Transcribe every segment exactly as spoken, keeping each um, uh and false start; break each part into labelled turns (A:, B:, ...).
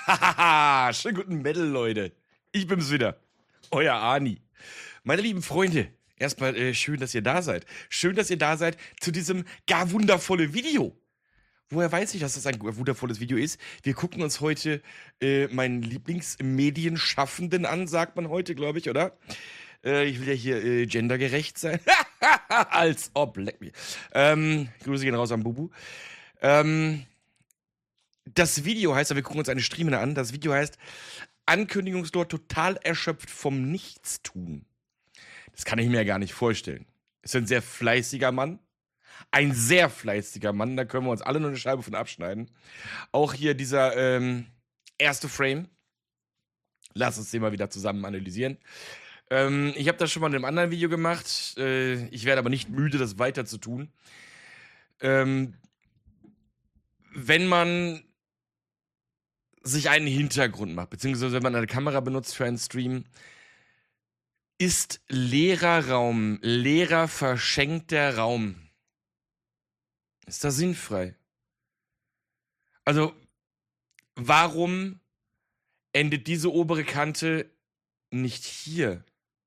A: Hahaha, schönen guten Metal, Leute. Ich bin's wieder, euer Ani. Meine lieben Freunde, erstmal äh, schön, dass ihr da seid. Schön, dass ihr da seid zu diesem gar wundervollen Video. Woher weiß ich, dass das ein wundervolles Video ist? Wir gucken uns heute äh, meinen Lieblingsmedienschaffenden an, sagt man heute, glaube ich, oder? Äh, ich will ja hier äh, gendergerecht sein. Als ob, leck mich. Ähm, Grüße gehen raus an Bubu. Ähm, das Video heißt, wir gucken uns eine Streamer an, das Video heißt Ankündigungslord total erschöpft vom Nichtstun. Das kann ich mir ja gar nicht vorstellen. Ist ein sehr fleißiger Mann. Ein sehr fleißiger Mann, da können wir uns alle nur eine Scheibe von abschneiden. Auch hier dieser ähm, erste Frame. Lass uns den mal wieder zusammen analysieren. Ähm, ich habe das schon mal in einem anderen Video gemacht. Äh, ich werde aber nicht müde, das weiter zu tun. Ähm, wenn man sich einen Hintergrund macht, beziehungsweise wenn man eine Kamera benutzt für einen Stream, ist leerer Raum, leerer, verschenkter Raum. Ist das sinnfrei? Also, warum endet diese obere Kante nicht hier?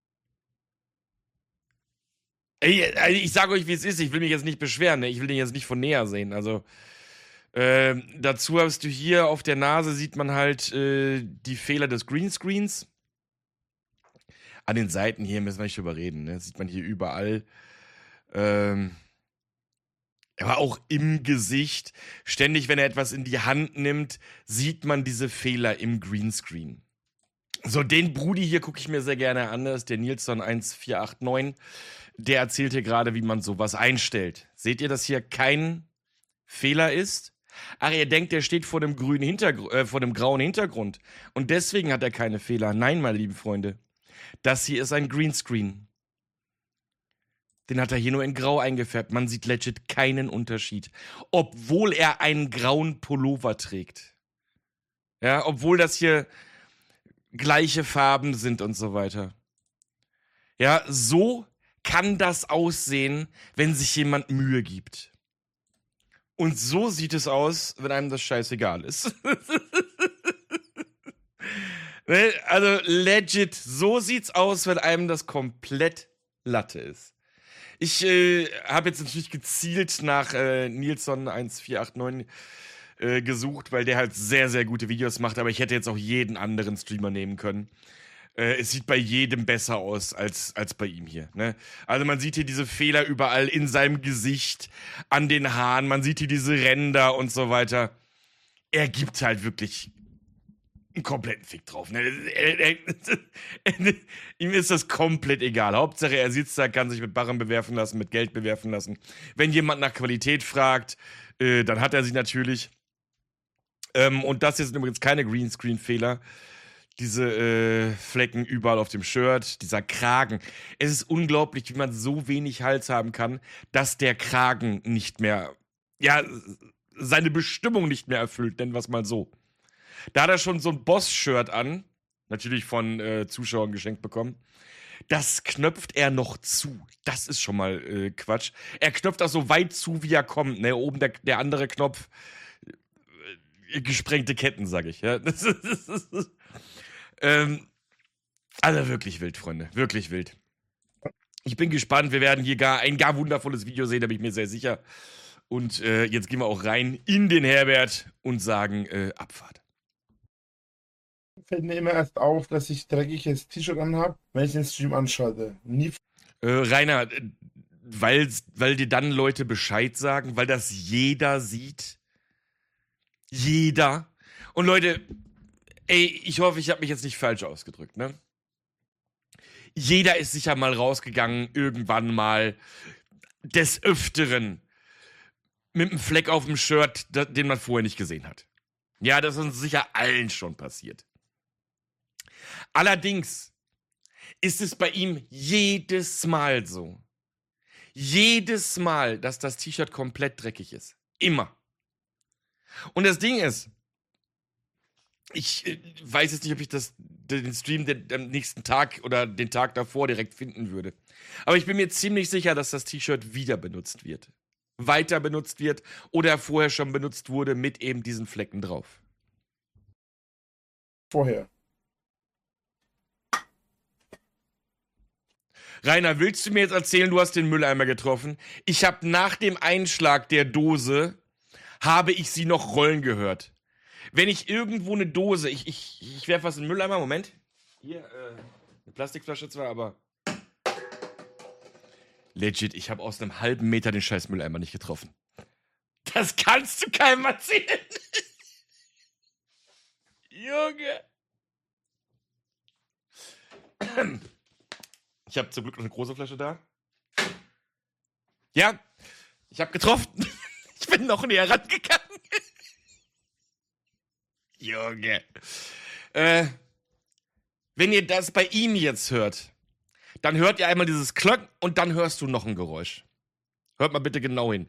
A: Ey, ich sage euch, wie es ist. Ich will mich jetzt nicht beschweren. Ne? Ich will den jetzt nicht von näher sehen. Also, äh, dazu hast du hier auf der Nase, sieht man halt äh, die Fehler des Greenscreens. An den Seiten hier müssen wir nicht drüber reden. Ne? Sieht man hier überall. Ähm... Aber auch im Gesicht, ständig, wenn er etwas in die Hand nimmt, sieht man diese Fehler im Greenscreen. So, den Brudi hier gucke ich mir sehr gerne an, das ist der Nilsson eins vier acht neun. Der erzählt hier gerade, wie man sowas einstellt. Seht ihr, dass hier kein Fehler ist? Ach, ihr denkt, der steht vor dem grünen Hintergrund, äh, vor dem grauen Hintergrund. Und deswegen hat er keine Fehler. Nein, meine lieben Freunde. Das hier ist ein Greenscreen. Den hat er hier nur in Grau eingefärbt. Man sieht legit keinen Unterschied. Obwohl er einen grauen Pullover trägt. Ja, obwohl das hier gleiche Farben sind und so weiter. Ja, so kann das aussehen, wenn sich jemand Mühe gibt. Und so sieht es aus, wenn einem das scheißegal ist. Also legit, so sieht's aus, wenn einem das komplett Latte ist. Ich äh, habe jetzt natürlich gezielt nach äh, Nilsson eins vier acht neun äh, gesucht, weil der halt sehr, sehr gute Videos macht, aber ich hätte jetzt auch jeden anderen Streamer nehmen können. Äh, es sieht bei jedem besser aus als, als bei ihm hier. Ne? Also man sieht hier diese Fehler überall in seinem Gesicht, an den Haaren, man sieht hier diese Ränder und so weiter. Er gibt halt wirklich einen kompletten Fick drauf. Ne? Er, er, er, ihm ist das komplett egal. Hauptsache, er sitzt da, kann sich mit Barren bewerfen lassen, mit Geld bewerfen lassen. Wenn jemand nach Qualität fragt, äh, dann hat er sie natürlich. Ähm, und das hier sind übrigens keine Greenscreen-Fehler. Diese äh, Flecken überall auf dem Shirt, dieser Kragen. Es ist unglaublich, wie man so wenig Hals haben kann, dass der Kragen nicht mehr, ja, seine Bestimmung nicht mehr erfüllt, nennen wir es mal so. Da hat er schon so ein Boss-Shirt an, natürlich von äh, Zuschauern geschenkt bekommen. Das knöpft er noch zu. Das ist schon mal äh, Quatsch. Er knöpft auch so weit zu, wie er kommt. Ne, oben der, der andere Knopf, äh, gesprengte Ketten, sag ich. Ja? Das ist, das ist, das ist, ähm, also wirklich wild, Freunde. Wirklich wild. Ich bin gespannt. Wir werden hier gar ein gar wundervolles Video sehen, da bin ich mir sehr sicher. Und äh, jetzt gehen wir auch rein in den Herbert und sagen äh, Abfahrt.
B: Fällt mir immer erst auf, dass ich dreckiges T-Shirt anhabe, wenn ich den Stream anschalte. Nie.
A: Äh, Rainer, weil, weil dir dann Leute Bescheid sagen, weil das jeder sieht. Jeder. Und Leute, ey, ich hoffe, ich habe mich jetzt nicht falsch ausgedrückt, ne? Jeder ist sicher mal rausgegangen, irgendwann mal des Öfteren mit einem Fleck auf dem Shirt, den man vorher nicht gesehen hat. Ja, das ist uns sicher allen schon passiert. Allerdings ist es bei ihm jedes Mal so. Jedes Mal, dass das T-Shirt komplett dreckig ist. Immer. Und das Ding ist, ich äh, weiß jetzt nicht, ob ich das, den Stream den, am nächsten Tag oder den Tag davor direkt finden würde. Aber ich bin mir ziemlich sicher, dass das T-Shirt wieder benutzt wird. Weiter benutzt wird oder vorher schon benutzt wurde mit eben diesen Flecken drauf.
B: vorher.
A: Rainer, willst du mir jetzt erzählen, du hast den Mülleimer getroffen? Ich habe nach dem Einschlag der Dose, habe ich sie noch rollen gehört. Wenn ich irgendwo eine Dose, ich, ich, ich werfe was in den Mülleimer, Moment. Hier, äh, eine Plastikflasche zwar, aber... Legit, ich habe aus einem halben Meter den scheiß Mülleimer nicht getroffen. Das kannst du keinem erzählen. Junge. Ich habe zum Glück noch eine große Flasche da. Ja, ich habe getroffen. Ich bin noch näher rangegangen. Junge. Äh, wenn ihr das bei ihm jetzt hört, dann hört ihr einmal dieses Klöck und dann hörst du noch ein Geräusch. Hört mal bitte genau hin.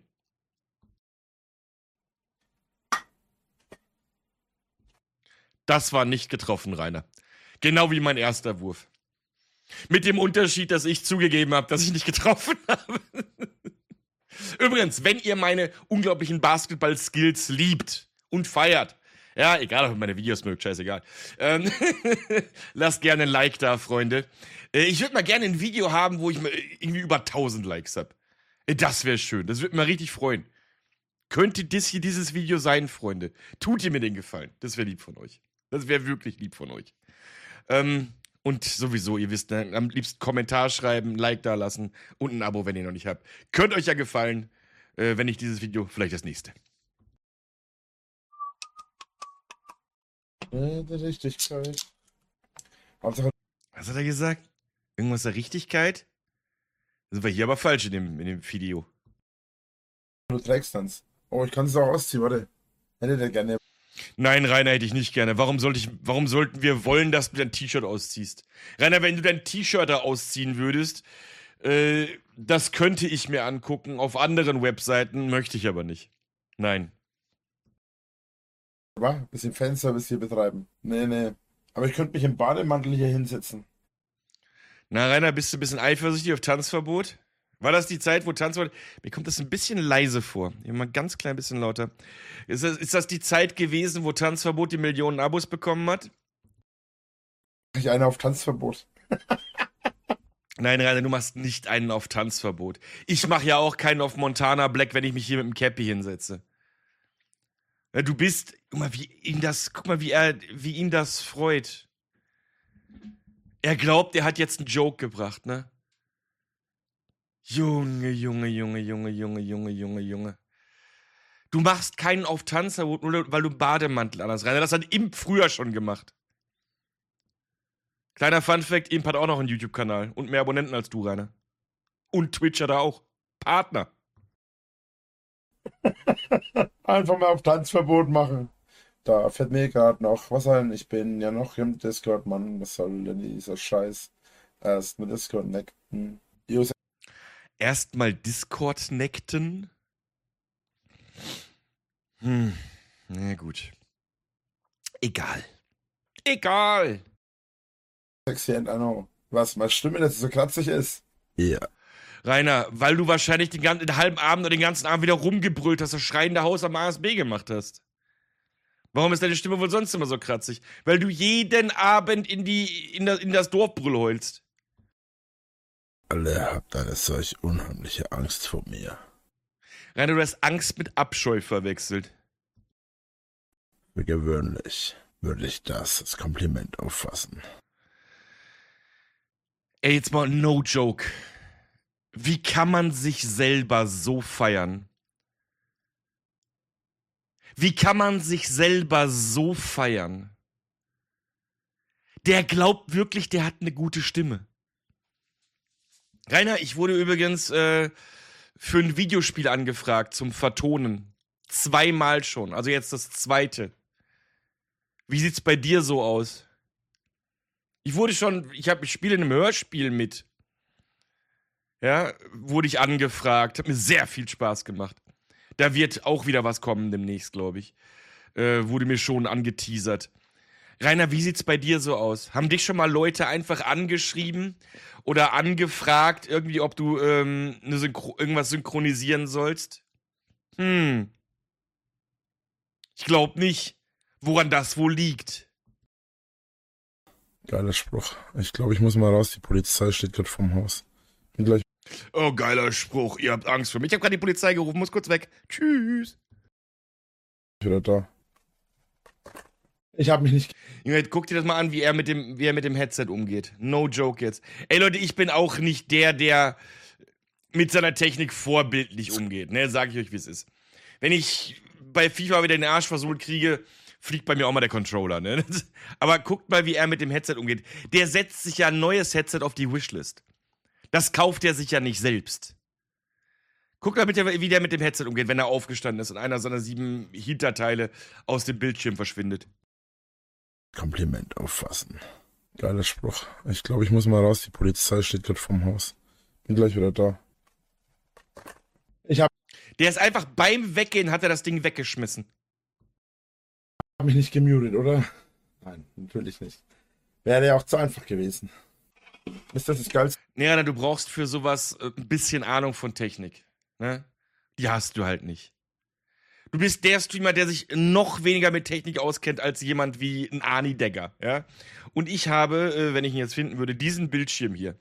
A: Das war nicht getroffen, Rainer. Genau wie mein erster Wurf. Mit dem Unterschied, dass ich zugegeben habe, dass ich nicht getroffen habe. Übrigens, wenn ihr meine unglaublichen Basketball-Skills liebt und feiert, ja, egal, ob ihr meine Videos mögt, scheißegal, ähm, lasst gerne ein Like da, Freunde. Äh, ich würde mal gerne ein Video haben, wo ich mal irgendwie über tausend Likes habe. Äh, das wäre schön, das würde mich mal richtig freuen. Könnte das hier dieses Video sein, Freunde? Tut ihr mir den Gefallen, das wäre lieb von euch. Das wäre wirklich lieb von euch. Ähm, und sowieso, ihr wisst, ne, am liebsten Kommentar schreiben, Like da lassen und ein Abo, wenn ihr noch nicht habt. Könnte euch ja gefallen, äh, wenn nicht dieses Video, vielleicht das nächste.
B: Äh, die Richtigkeit. Hauptsache,
A: Was hat er gesagt? Irgendwas der Richtigkeit? Sind wir hier aber falsch in dem, in dem Video.
B: du trägst tanz. Oh, ich kann es auch ausziehen, warte. Hätte der gerne.
A: Nein, Rainer, hätte ich nicht gerne. Warum sollte ich, warum sollten wir wollen, dass du dein T-Shirt ausziehst? Rainer, wenn du dein T-Shirt da ausziehen würdest, äh, das könnte ich mir angucken. Auf anderen Webseiten möchte ich aber nicht. Nein.
B: Aber ein bisschen Fanservice hier betreiben. Nee, nee. Aber ich könnte mich im Bademantel hier hinsetzen.
A: Na, Rainer, bist du ein bisschen eifersüchtig auf Tanzverbot? War das die Zeit, wo Tanzverbot... Mir kommt das ein bisschen leise vor. Hier mal ganz klein bisschen lauter. Ist das, ist das die Zeit gewesen, wo Tanzverbot die Millionen Abos bekommen hat?
B: Mach ich eine auf Tanzverbot.
A: Nein, Rainer, du machst nicht einen auf Tanzverbot. Ich mache ja auch keinen auf Montana Black, wenn ich mich hier mit dem Cappy hinsetze. Ja, du bist... Guck mal, wie ihn das... Guck mal, wie er... Wie ihn das freut. Er glaubt, er hat jetzt einen Joke gebracht, ne? Junge, Junge, Junge, Junge, Junge, Junge, Junge, Junge. Du machst keinen auf Tanzverbot, nur weil du einen Bademantel an hast, Rainer. Das hat Imp früher schon gemacht. Kleiner Funfact, Imp hat auch noch einen YouTube-Kanal und mehr Abonnenten als du, Rainer. Und Twitch hat er auch. Partner.
B: Einfach mal auf Tanzverbot machen. Da fährt mir gerade noch was ein. Ich bin ja noch im Discord, Mann. Was soll denn dieser Scheiß? Erst mit Discord neckten.
A: Erstmal Discord neckten. Hm, na gut. Egal. Egal.
B: Sexy and I know. Was, mal Stimme, dass sie so kratzig ist? Ja.
A: Rainer, weil du wahrscheinlich den, ganzen, den halben Abend oder den ganzen Abend wieder rumgebrüllt hast, das schreiende Haus am A S B gemacht hast. Warum ist deine Stimme wohl sonst immer so kratzig? Weil du jeden Abend in, die, in, das, in das Dorfbrüll heulst.
B: Alle habt eine solch unheimliche Angst vor mir.
A: Rainer, du hast Angst mit Abscheu verwechselt.
B: Für gewöhnlich würde ich das als Kompliment auffassen.
A: Ey, jetzt mal no joke. Wie kann man sich selber so feiern? Wie kann man sich selber so feiern? Der glaubt wirklich, der hat eine gute Stimme. Rainer, ich wurde übrigens äh, für ein Videospiel angefragt zum Vertonen. Zweimal schon. Also jetzt das zweite. Wie sieht's bei dir so aus? Ich wurde schon, ich habe, ich spiele in einem Hörspiel mit. Ja, wurde ich angefragt. Hat mir sehr viel Spaß gemacht. Da wird auch wieder was kommen demnächst, glaube ich. Äh, wurde mir schon angeteasert. Rainer, wie sieht's bei dir so aus? Haben dich schon mal Leute einfach angeschrieben oder angefragt, irgendwie, ob du ähm, eine Synchro- irgendwas synchronisieren sollst? Hm. Ich glaube nicht, woran das wohl liegt.
B: Geiler Spruch. Ich glaube, ich muss mal raus. Die Polizei steht gerade vorm Haus. Bin gleich
A: Oh, geiler Spruch. Ihr habt Angst vor mir. Ich habe gerade die Polizei gerufen, muss kurz weg. Tschüss.
B: wieder da. Ich habe mich nicht.
A: Junge, guck dir das mal an, wie er mit dem, wie er mit dem Headset umgeht. No joke jetzt. Ey Leute, ich bin auch nicht der, der mit seiner Technik vorbildlich umgeht. Ne, sag ich euch, wie es ist. Wenn ich bei FIFA wieder den Arsch versohlt kriege, fliegt bei mir auch mal der Controller, ne? Aber guckt mal, wie er mit dem Headset umgeht. Der setzt sich ja ein neues Headset auf die Wishlist. Das kauft er sich ja nicht selbst. Guckt mal, wie der mit dem Headset umgeht, wenn er aufgestanden ist und einer seiner sieben Hinterteile aus dem Bildschirm verschwindet.
B: Kompliment auffassen. Geiler Spruch. Ich glaube, ich muss mal raus. Die Polizei steht gerade vorm Haus. Bin gleich wieder da. Ich habe
A: Der ist einfach beim Weggehen, hat er das Ding weggeschmissen.
B: mich nicht gemutet, oder? Nein, natürlich nicht. Wäre ja auch zu einfach gewesen. Ist das das Geilste?
A: Nee, Rainer, du brauchst für sowas äh, ein bisschen Ahnung von Technik. Ne? Die hast du halt nicht. Du bist der Streamer, der sich noch weniger mit Technik auskennt als jemand wie ein Arni Degger. Ja? Und ich habe, äh, wenn ich ihn jetzt finden würde, diesen Bildschirm hier.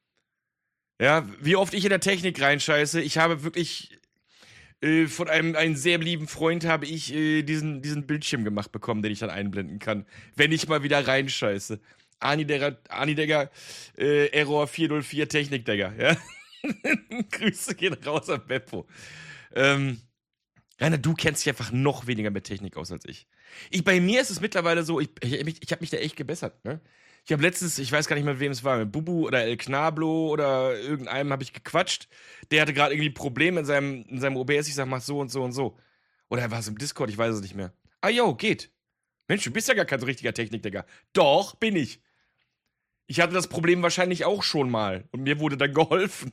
A: Ja, wie oft ich in der Technik reinscheiße. Ich habe wirklich äh, von einem, einem sehr lieben Freund habe ich äh, diesen, diesen Bildschirm gemacht bekommen, den ich dann einblenden kann, wenn ich mal wieder reinscheiße. Arni Degger, Arni Degger äh, Error vier null vier Technik Degger. Ja? Grüße gehen raus an Beppo. Ähm, Rainer, du kennst dich einfach noch weniger mit Technik aus als ich. Ich bei mir ist es mittlerweile so, ich, ich, ich habe mich da echt gebessert. Ne? Ich habe letztens, ich weiß gar nicht mehr, mit wem es war, mit Bubu oder El Knablo oder irgendeinem habe ich gequatscht. Der hatte gerade irgendwie ein Problem in seinem, in seinem O B S. Ich sag, mach so und so und so. Oder war es im Discord? Ich weiß es nicht mehr. Ah, jo, geht. Mensch, du bist ja gar kein so richtiger Technik-Digger. Doch, bin ich. Ich hatte das Problem wahrscheinlich auch schon mal. Und mir wurde dann geholfen.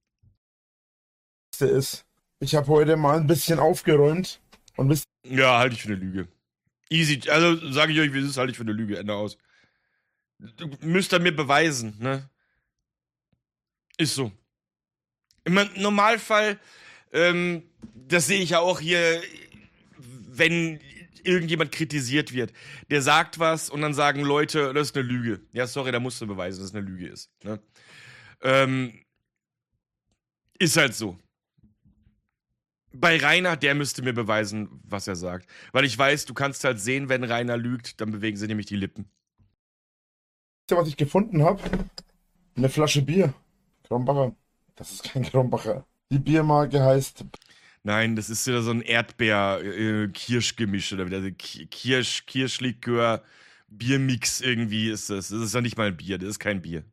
B: Ist, ich habe heute mal ein bisschen aufgeräumt und wisst
A: Ja, halte ich für eine Lüge. Easy, also sage ich euch, wie es ist, halte ich für eine Lüge. Ende aus. Du müsst ihr mir beweisen, ne? Ist so. Im Normalfall, ähm, das sehe ich ja auch hier, wenn irgendjemand kritisiert wird. Der sagt was und dann sagen Leute, das ist eine Lüge. Ja, sorry, da musst du beweisen, dass es eine Lüge ist. Ne? Ähm, ist halt so. Bei Rainer, der müsste mir beweisen, was er sagt. Weil ich weiß, du kannst halt sehen, wenn Rainer lügt, dann bewegen sie nämlich die Lippen.
B: ihr, was ich gefunden habe? Eine Flasche Bier. Krombacher. Das ist kein Krombacher. Die Biermarke heißt.
A: Nein, das ist wieder so ein Erdbeer-Kirschgemisch oder wieder Kirsch, Kirschlikör, Biermix irgendwie ist das. Das ist ja nicht mal ein Bier, das ist kein Bier.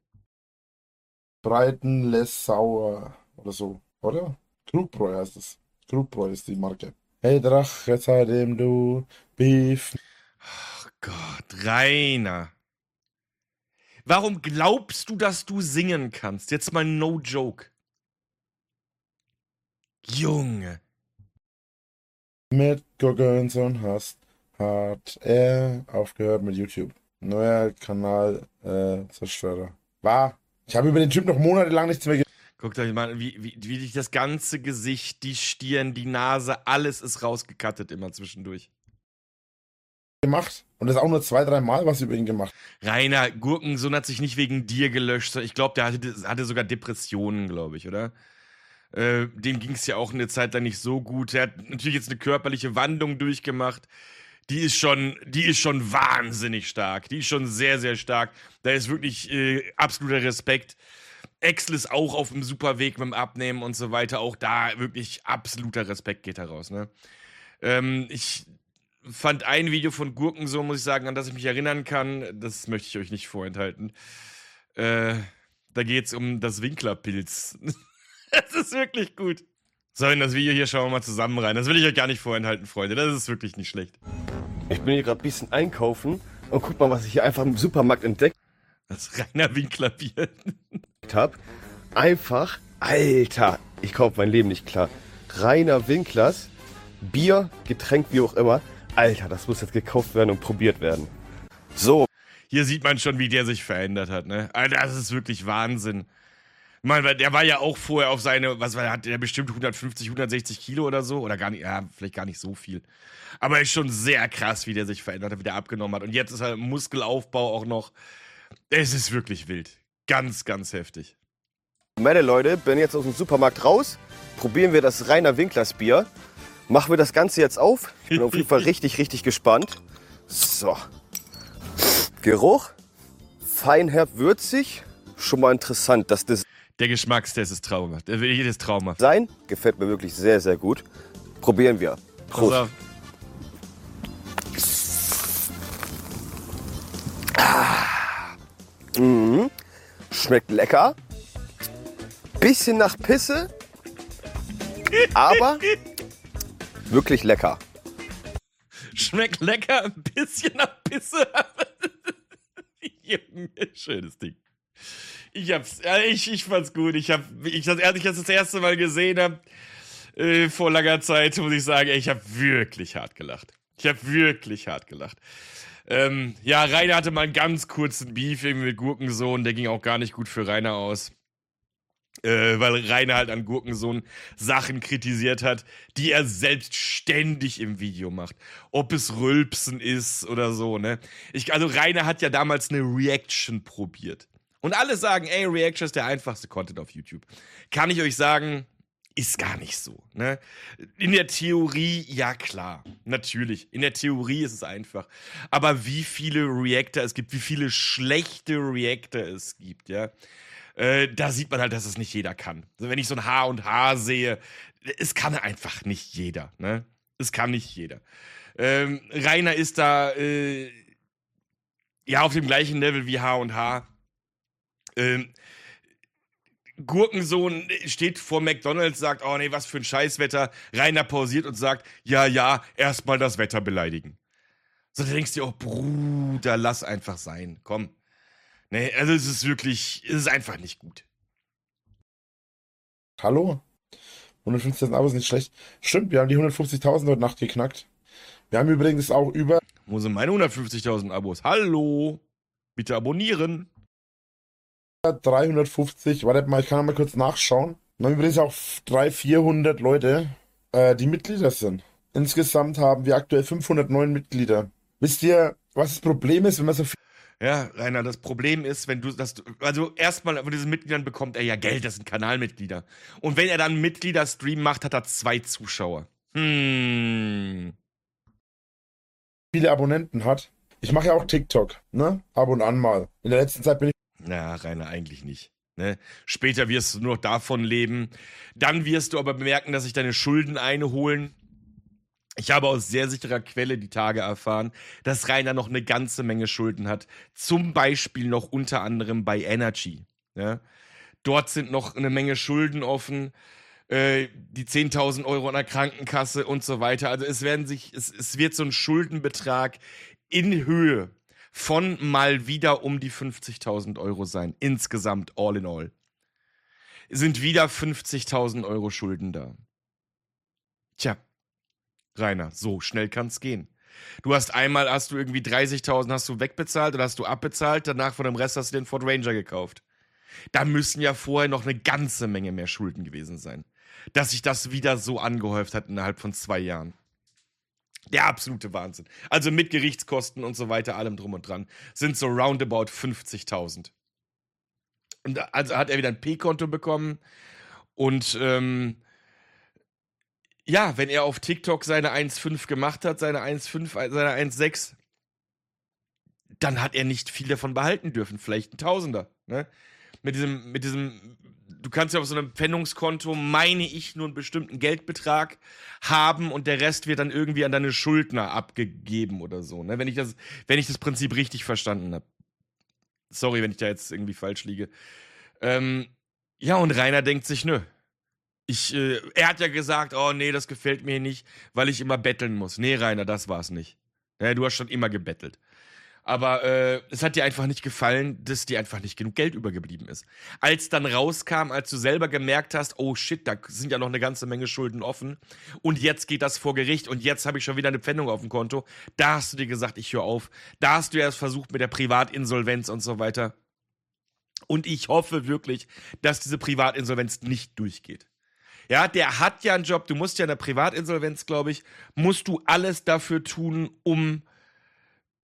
B: Breitenlessauer oder so, oder? Krugbräu heißt es. Krugbräu ist die Marke. Hey Drache, seitdem du Beef.
A: Ach Gott, Rainer. Warum glaubst du, dass du singen kannst? Jetzt mal no joke. Junge.
B: Mit Gurgensson hast, hat er aufgehört mit YouTube. Neuer Kanal, äh, Zerstörer. War. Ich habe über den Typ noch monatelang nichts mehr ge
A: Guckt euch mal, wie, wie, wie dich das ganze Gesicht, die Stirn, die Nase, alles ist rausgekattet immer zwischendurch.
B: gemacht. Und das auch nur zwei, drei Mal was über ihn gemacht.
A: Rainer Gurkensohn hat sich nicht wegen dir gelöscht. Ich glaube, der hatte, hatte sogar Depressionen, glaube ich, oder? Äh, dem ging es ja auch eine Zeit lang nicht so gut. Er hat natürlich jetzt eine körperliche Wandlung durchgemacht. Die ist schon, die ist schon wahnsinnig stark. Die ist schon sehr, sehr stark. Da ist wirklich äh, absoluter Respekt. Axel ist auch auf dem super Weg mit dem Abnehmen und so weiter. Auch da wirklich absoluter Respekt geht heraus. Ne? Ähm, ich fand ein Video von Gurkensohn, muss ich sagen, an das ich mich erinnern kann. Das möchte ich euch nicht vorenthalten. Äh, da geht es um das Winklerpilz. Das ist wirklich gut. So, in das Video hier schauen wir mal zusammen rein. Das will ich euch gar nicht vorenthalten, Freunde. Das ist wirklich nicht schlecht.
C: Ich bin hier gerade ein bisschen einkaufen und guck mal, was ich hier einfach im Supermarkt entdeckt
A: Das Rainer Winkler-Bier.
C: habe. Einfach, Alter, ich kaufe mein Leben nicht klar. Rainer Winklers, Bier, Getränk, wie auch immer. Alter, das muss jetzt gekauft werden und probiert werden. So.
A: Hier sieht man schon, wie der sich verändert hat, ne? Alter, das ist wirklich Wahnsinn. Man, der war ja auch vorher auf seine, was war der, hat der bestimmt hundertfünfzig, hundertsechzig Kilo oder so, oder gar nicht, ja, vielleicht gar nicht so viel. Aber ist schon sehr krass, wie der sich verändert hat, wie der abgenommen hat. Und jetzt ist halt Muskelaufbau auch noch. Es ist wirklich wild. Ganz, ganz heftig.
C: Meine Leute, bin jetzt aus dem Supermarkt raus. Probieren wir das Rainer Winklers Bier. Machen wir das Ganze jetzt auf. Ich bin auf jeden Fall richtig, richtig gespannt. So. Geruch. Feinherb, würzig. Schon mal interessant, dass das
A: Der Geschmackstest ist traumhaft. Der will jedes Trauma.
C: sein. Gefällt mir wirklich sehr, sehr gut. Probieren wir. Prost.
A: Also,
C: Mhm. Schmeckt lecker. Bisschen nach Pisse. Aber wirklich lecker.
A: schmeckt lecker, ein bisschen nach Pisse. Junge, schönes Ding. Ich hab's, ja, ich, ich fand's gut. Ich hab, ich das, als ich das das erste Mal gesehen habe, äh, vor langer Zeit, muss ich sagen, ey, ich hab wirklich hart gelacht. Ich hab wirklich hart gelacht. Ähm, ja, Rainer hatte mal einen ganz kurzen Beef irgendwie mit Gurkensohn, der ging auch gar nicht gut für Rainer aus. Äh, weil Rainer halt an Gurkensohn Sachen kritisiert hat, die er selbst ständig im Video macht. Ob es Rülpsen ist oder so, ne? Ich, also Rainer hat ja damals eine Reaction probiert. Und alle sagen, ey, Reaction ist der einfachste Content auf YouTube. Kann ich euch sagen, ist gar nicht so, ne? In der Theorie, ja klar, natürlich. In der Theorie ist es einfach. Aber wie viele Reactor es gibt, wie viele schlechte Reactor es gibt, ja? Äh, da sieht man halt, dass es nicht jeder kann. Also wenn ich so ein H und H sehe, es kann einfach nicht jeder, ne? Es kann nicht jeder. Ähm, Rainer ist da, äh, ja, auf dem gleichen Level wie H und H. Ähm, Gurkensohn steht vor McDonald's, sagt, oh nee, was für ein Scheißwetter. Rainer pausiert und sagt, ja, ja, erstmal das Wetter beleidigen. So, da denkst du dir auch, Bruder, lass einfach sein, komm. Nee, also es ist wirklich, es ist einfach nicht gut.
B: Hallo? hundertfünfzigtausend Abos ist nicht schlecht. Stimmt, wir haben die hundertfünfzigtausend heute Nacht geknackt. Wir haben übrigens auch über
A: Wo sind meine hundertfünfzigtausend Abos? Hallo? Bitte abonnieren.
B: dreihundertfünfzig, warte mal, ich kann noch mal kurz nachschauen. Wir haben übrigens auch dreihundert, vierhundert Leute, äh, die Mitglieder sind. Insgesamt haben wir aktuell fünfhundertneun Mitglieder. Wisst ihr, was das Problem ist, wenn man so viel
A: Ja, Rainer, das Problem ist, wenn du das, also erstmal von diesen Mitgliedern bekommt er ja Geld, das sind Kanalmitglieder. Und wenn er dann einen Mitgliederstream macht, hat er zwei Zuschauer. Hm.
B: viele Abonnenten hat? Ich mache ja auch TikTok, ne? Ab und an mal. In der letzten Zeit bin ich
A: Na, Rainer, eigentlich nicht. Ne? Später wirst du nur noch davon leben. Dann wirst du aber bemerken, dass sich deine Schulden einholen. Ich habe aus sehr sicherer Quelle die Tage erfahren, dass Rainer noch eine ganze Menge Schulden hat. Zum Beispiel noch unter anderem bei Energy. Ja? Dort sind noch eine Menge Schulden offen. Äh, die zehntausend Euro an der Krankenkasse und so weiter. Also es werden sich, es, es wird so ein Schuldenbetrag in Höhe von mal wieder um die fünfzigtausend Euro sein. Insgesamt, all in all. Sind wieder fünfzigtausend Euro Schulden da. Tja. Rainer, so schnell kann's gehen. Du hast einmal, hast du irgendwie dreißigtausend hast du wegbezahlt oder hast du abbezahlt, danach von dem Rest hast du den Ford Ranger gekauft. Da müssen ja vorher noch eine ganze Menge mehr Schulden gewesen sein. Dass sich das wieder so angehäuft hat innerhalb von zwei Jahren. Der absolute Wahnsinn. Also mit Gerichtskosten und so weiter, allem drum und dran, sind so roundabout fünfzigtausend. Und also hat er wieder ein P-Konto bekommen und, ähm, ja, wenn er auf TikTok seine eins Komma fünf gemacht hat, seine eins Komma fünf, seine eins Komma sechs, dann hat er nicht viel davon behalten dürfen. Vielleicht ein Tausender. Ne? Mit diesem, mit diesem, du kannst ja auf so einem Pfändungskonto, meine ich, nur einen bestimmten Geldbetrag haben und der Rest wird dann irgendwie an deine Schuldner abgegeben oder so. Ne? Wenn ich das, wenn ich das Prinzip richtig verstanden habe. Sorry, wenn ich da jetzt irgendwie falsch liege. Ähm, ja, und Rainer denkt sich, nö. Ich, äh, er hat ja gesagt, oh nee, das gefällt mir nicht, weil ich immer betteln muss. Nee, Rainer, das war's nicht. Ja, du hast schon immer gebettelt. Aber äh, es hat dir einfach nicht gefallen, dass dir einfach nicht genug Geld übergeblieben ist. Als dann rauskam, als du selber gemerkt hast, oh shit, da sind ja noch eine ganze Menge Schulden offen und jetzt geht das vor Gericht und jetzt habe ich schon wieder eine Pfändung auf dem Konto, da hast du dir gesagt, ich höre auf. Da hast du erst versucht mit der Privatinsolvenz und so weiter. Und ich hoffe wirklich, dass diese Privatinsolvenz nicht durchgeht. Ja, der hat ja einen Job, du musst ja in der Privatinsolvenz, glaube ich, musst du alles dafür tun, um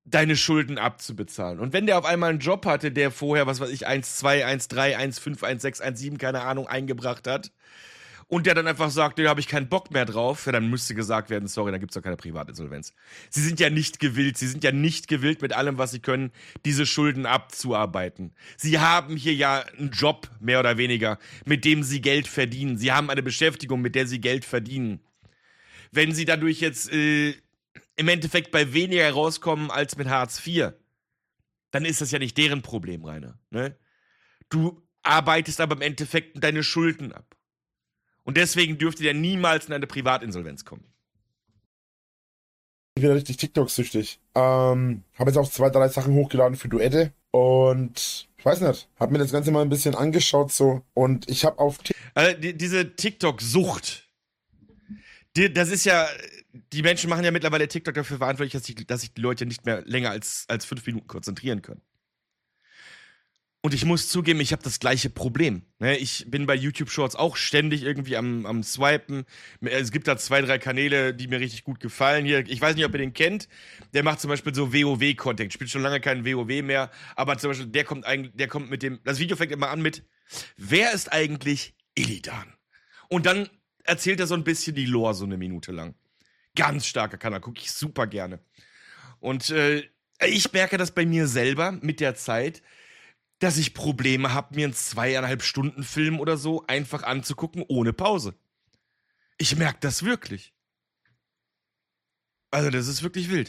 A: deine Schulden abzubezahlen. Und wenn der auf einmal einen Job hatte, der vorher, was weiß ich, eins Komma zwei, eins Komma drei, eins Komma fünf, eins Komma sechs, eins Komma sieben, keine Ahnung, eingebracht hat, und der dann einfach sagt, da habe ich keinen Bock mehr drauf, ja, dann müsste gesagt werden, sorry, dann gibt's doch keine Privatinsolvenz. Sie sind ja nicht gewillt, sie sind ja nicht gewillt, mit allem, was sie können, diese Schulden abzuarbeiten. Sie haben hier ja einen Job, mehr oder weniger, mit dem sie Geld verdienen. Sie haben eine Beschäftigung, mit der sie Geld verdienen. Wenn sie dadurch jetzt äh, im Endeffekt bei weniger rauskommen als mit Hartz vier, dann ist das ja nicht deren Problem, Rainer. Ne? Du arbeitest aber im Endeffekt deine Schulden ab. Und deswegen dürfte der niemals in eine Privatinsolvenz kommen.
B: Ich bin richtig TikTok-süchtig. Ähm, habe jetzt auch zwei, drei Sachen hochgeladen für Duette. Und ich weiß nicht, habe mir das Ganze mal ein bisschen angeschaut so. Und ich habe auf TikTok...
A: Also die, diese TikTok-Sucht, die, das ist ja... Die Menschen machen ja mittlerweile TikTok dafür verantwortlich, dass sich, dass sich die Leute nicht mehr länger als, als fünf Minuten konzentrieren können. Und ich muss zugeben, ich habe das gleiche Problem. Ne? Ich bin bei YouTube Shorts auch ständig irgendwie am, am Swipen. Es gibt da zwei, drei Kanäle, die mir richtig gut gefallen. Hier, ich weiß nicht, ob ihr den kennt. Der macht zum Beispiel so WoW-Content. Spielt schon lange keinen WoW mehr. Aber zum Beispiel, der kommt eigentlich, der kommt mit dem, das Video fängt immer an mit, wer ist eigentlich Illidan? Und dann erzählt er so ein bisschen die Lore so eine Minute lang. Ganz starker Kanal, gucke ich super gerne. Und äh, ich merke das bei mir selber mit der Zeit, dass ich Probleme habe, mir einen zweieinhalb Stunden Film oder so einfach anzugucken, ohne Pause. Ich merke das wirklich. Also das ist wirklich wild.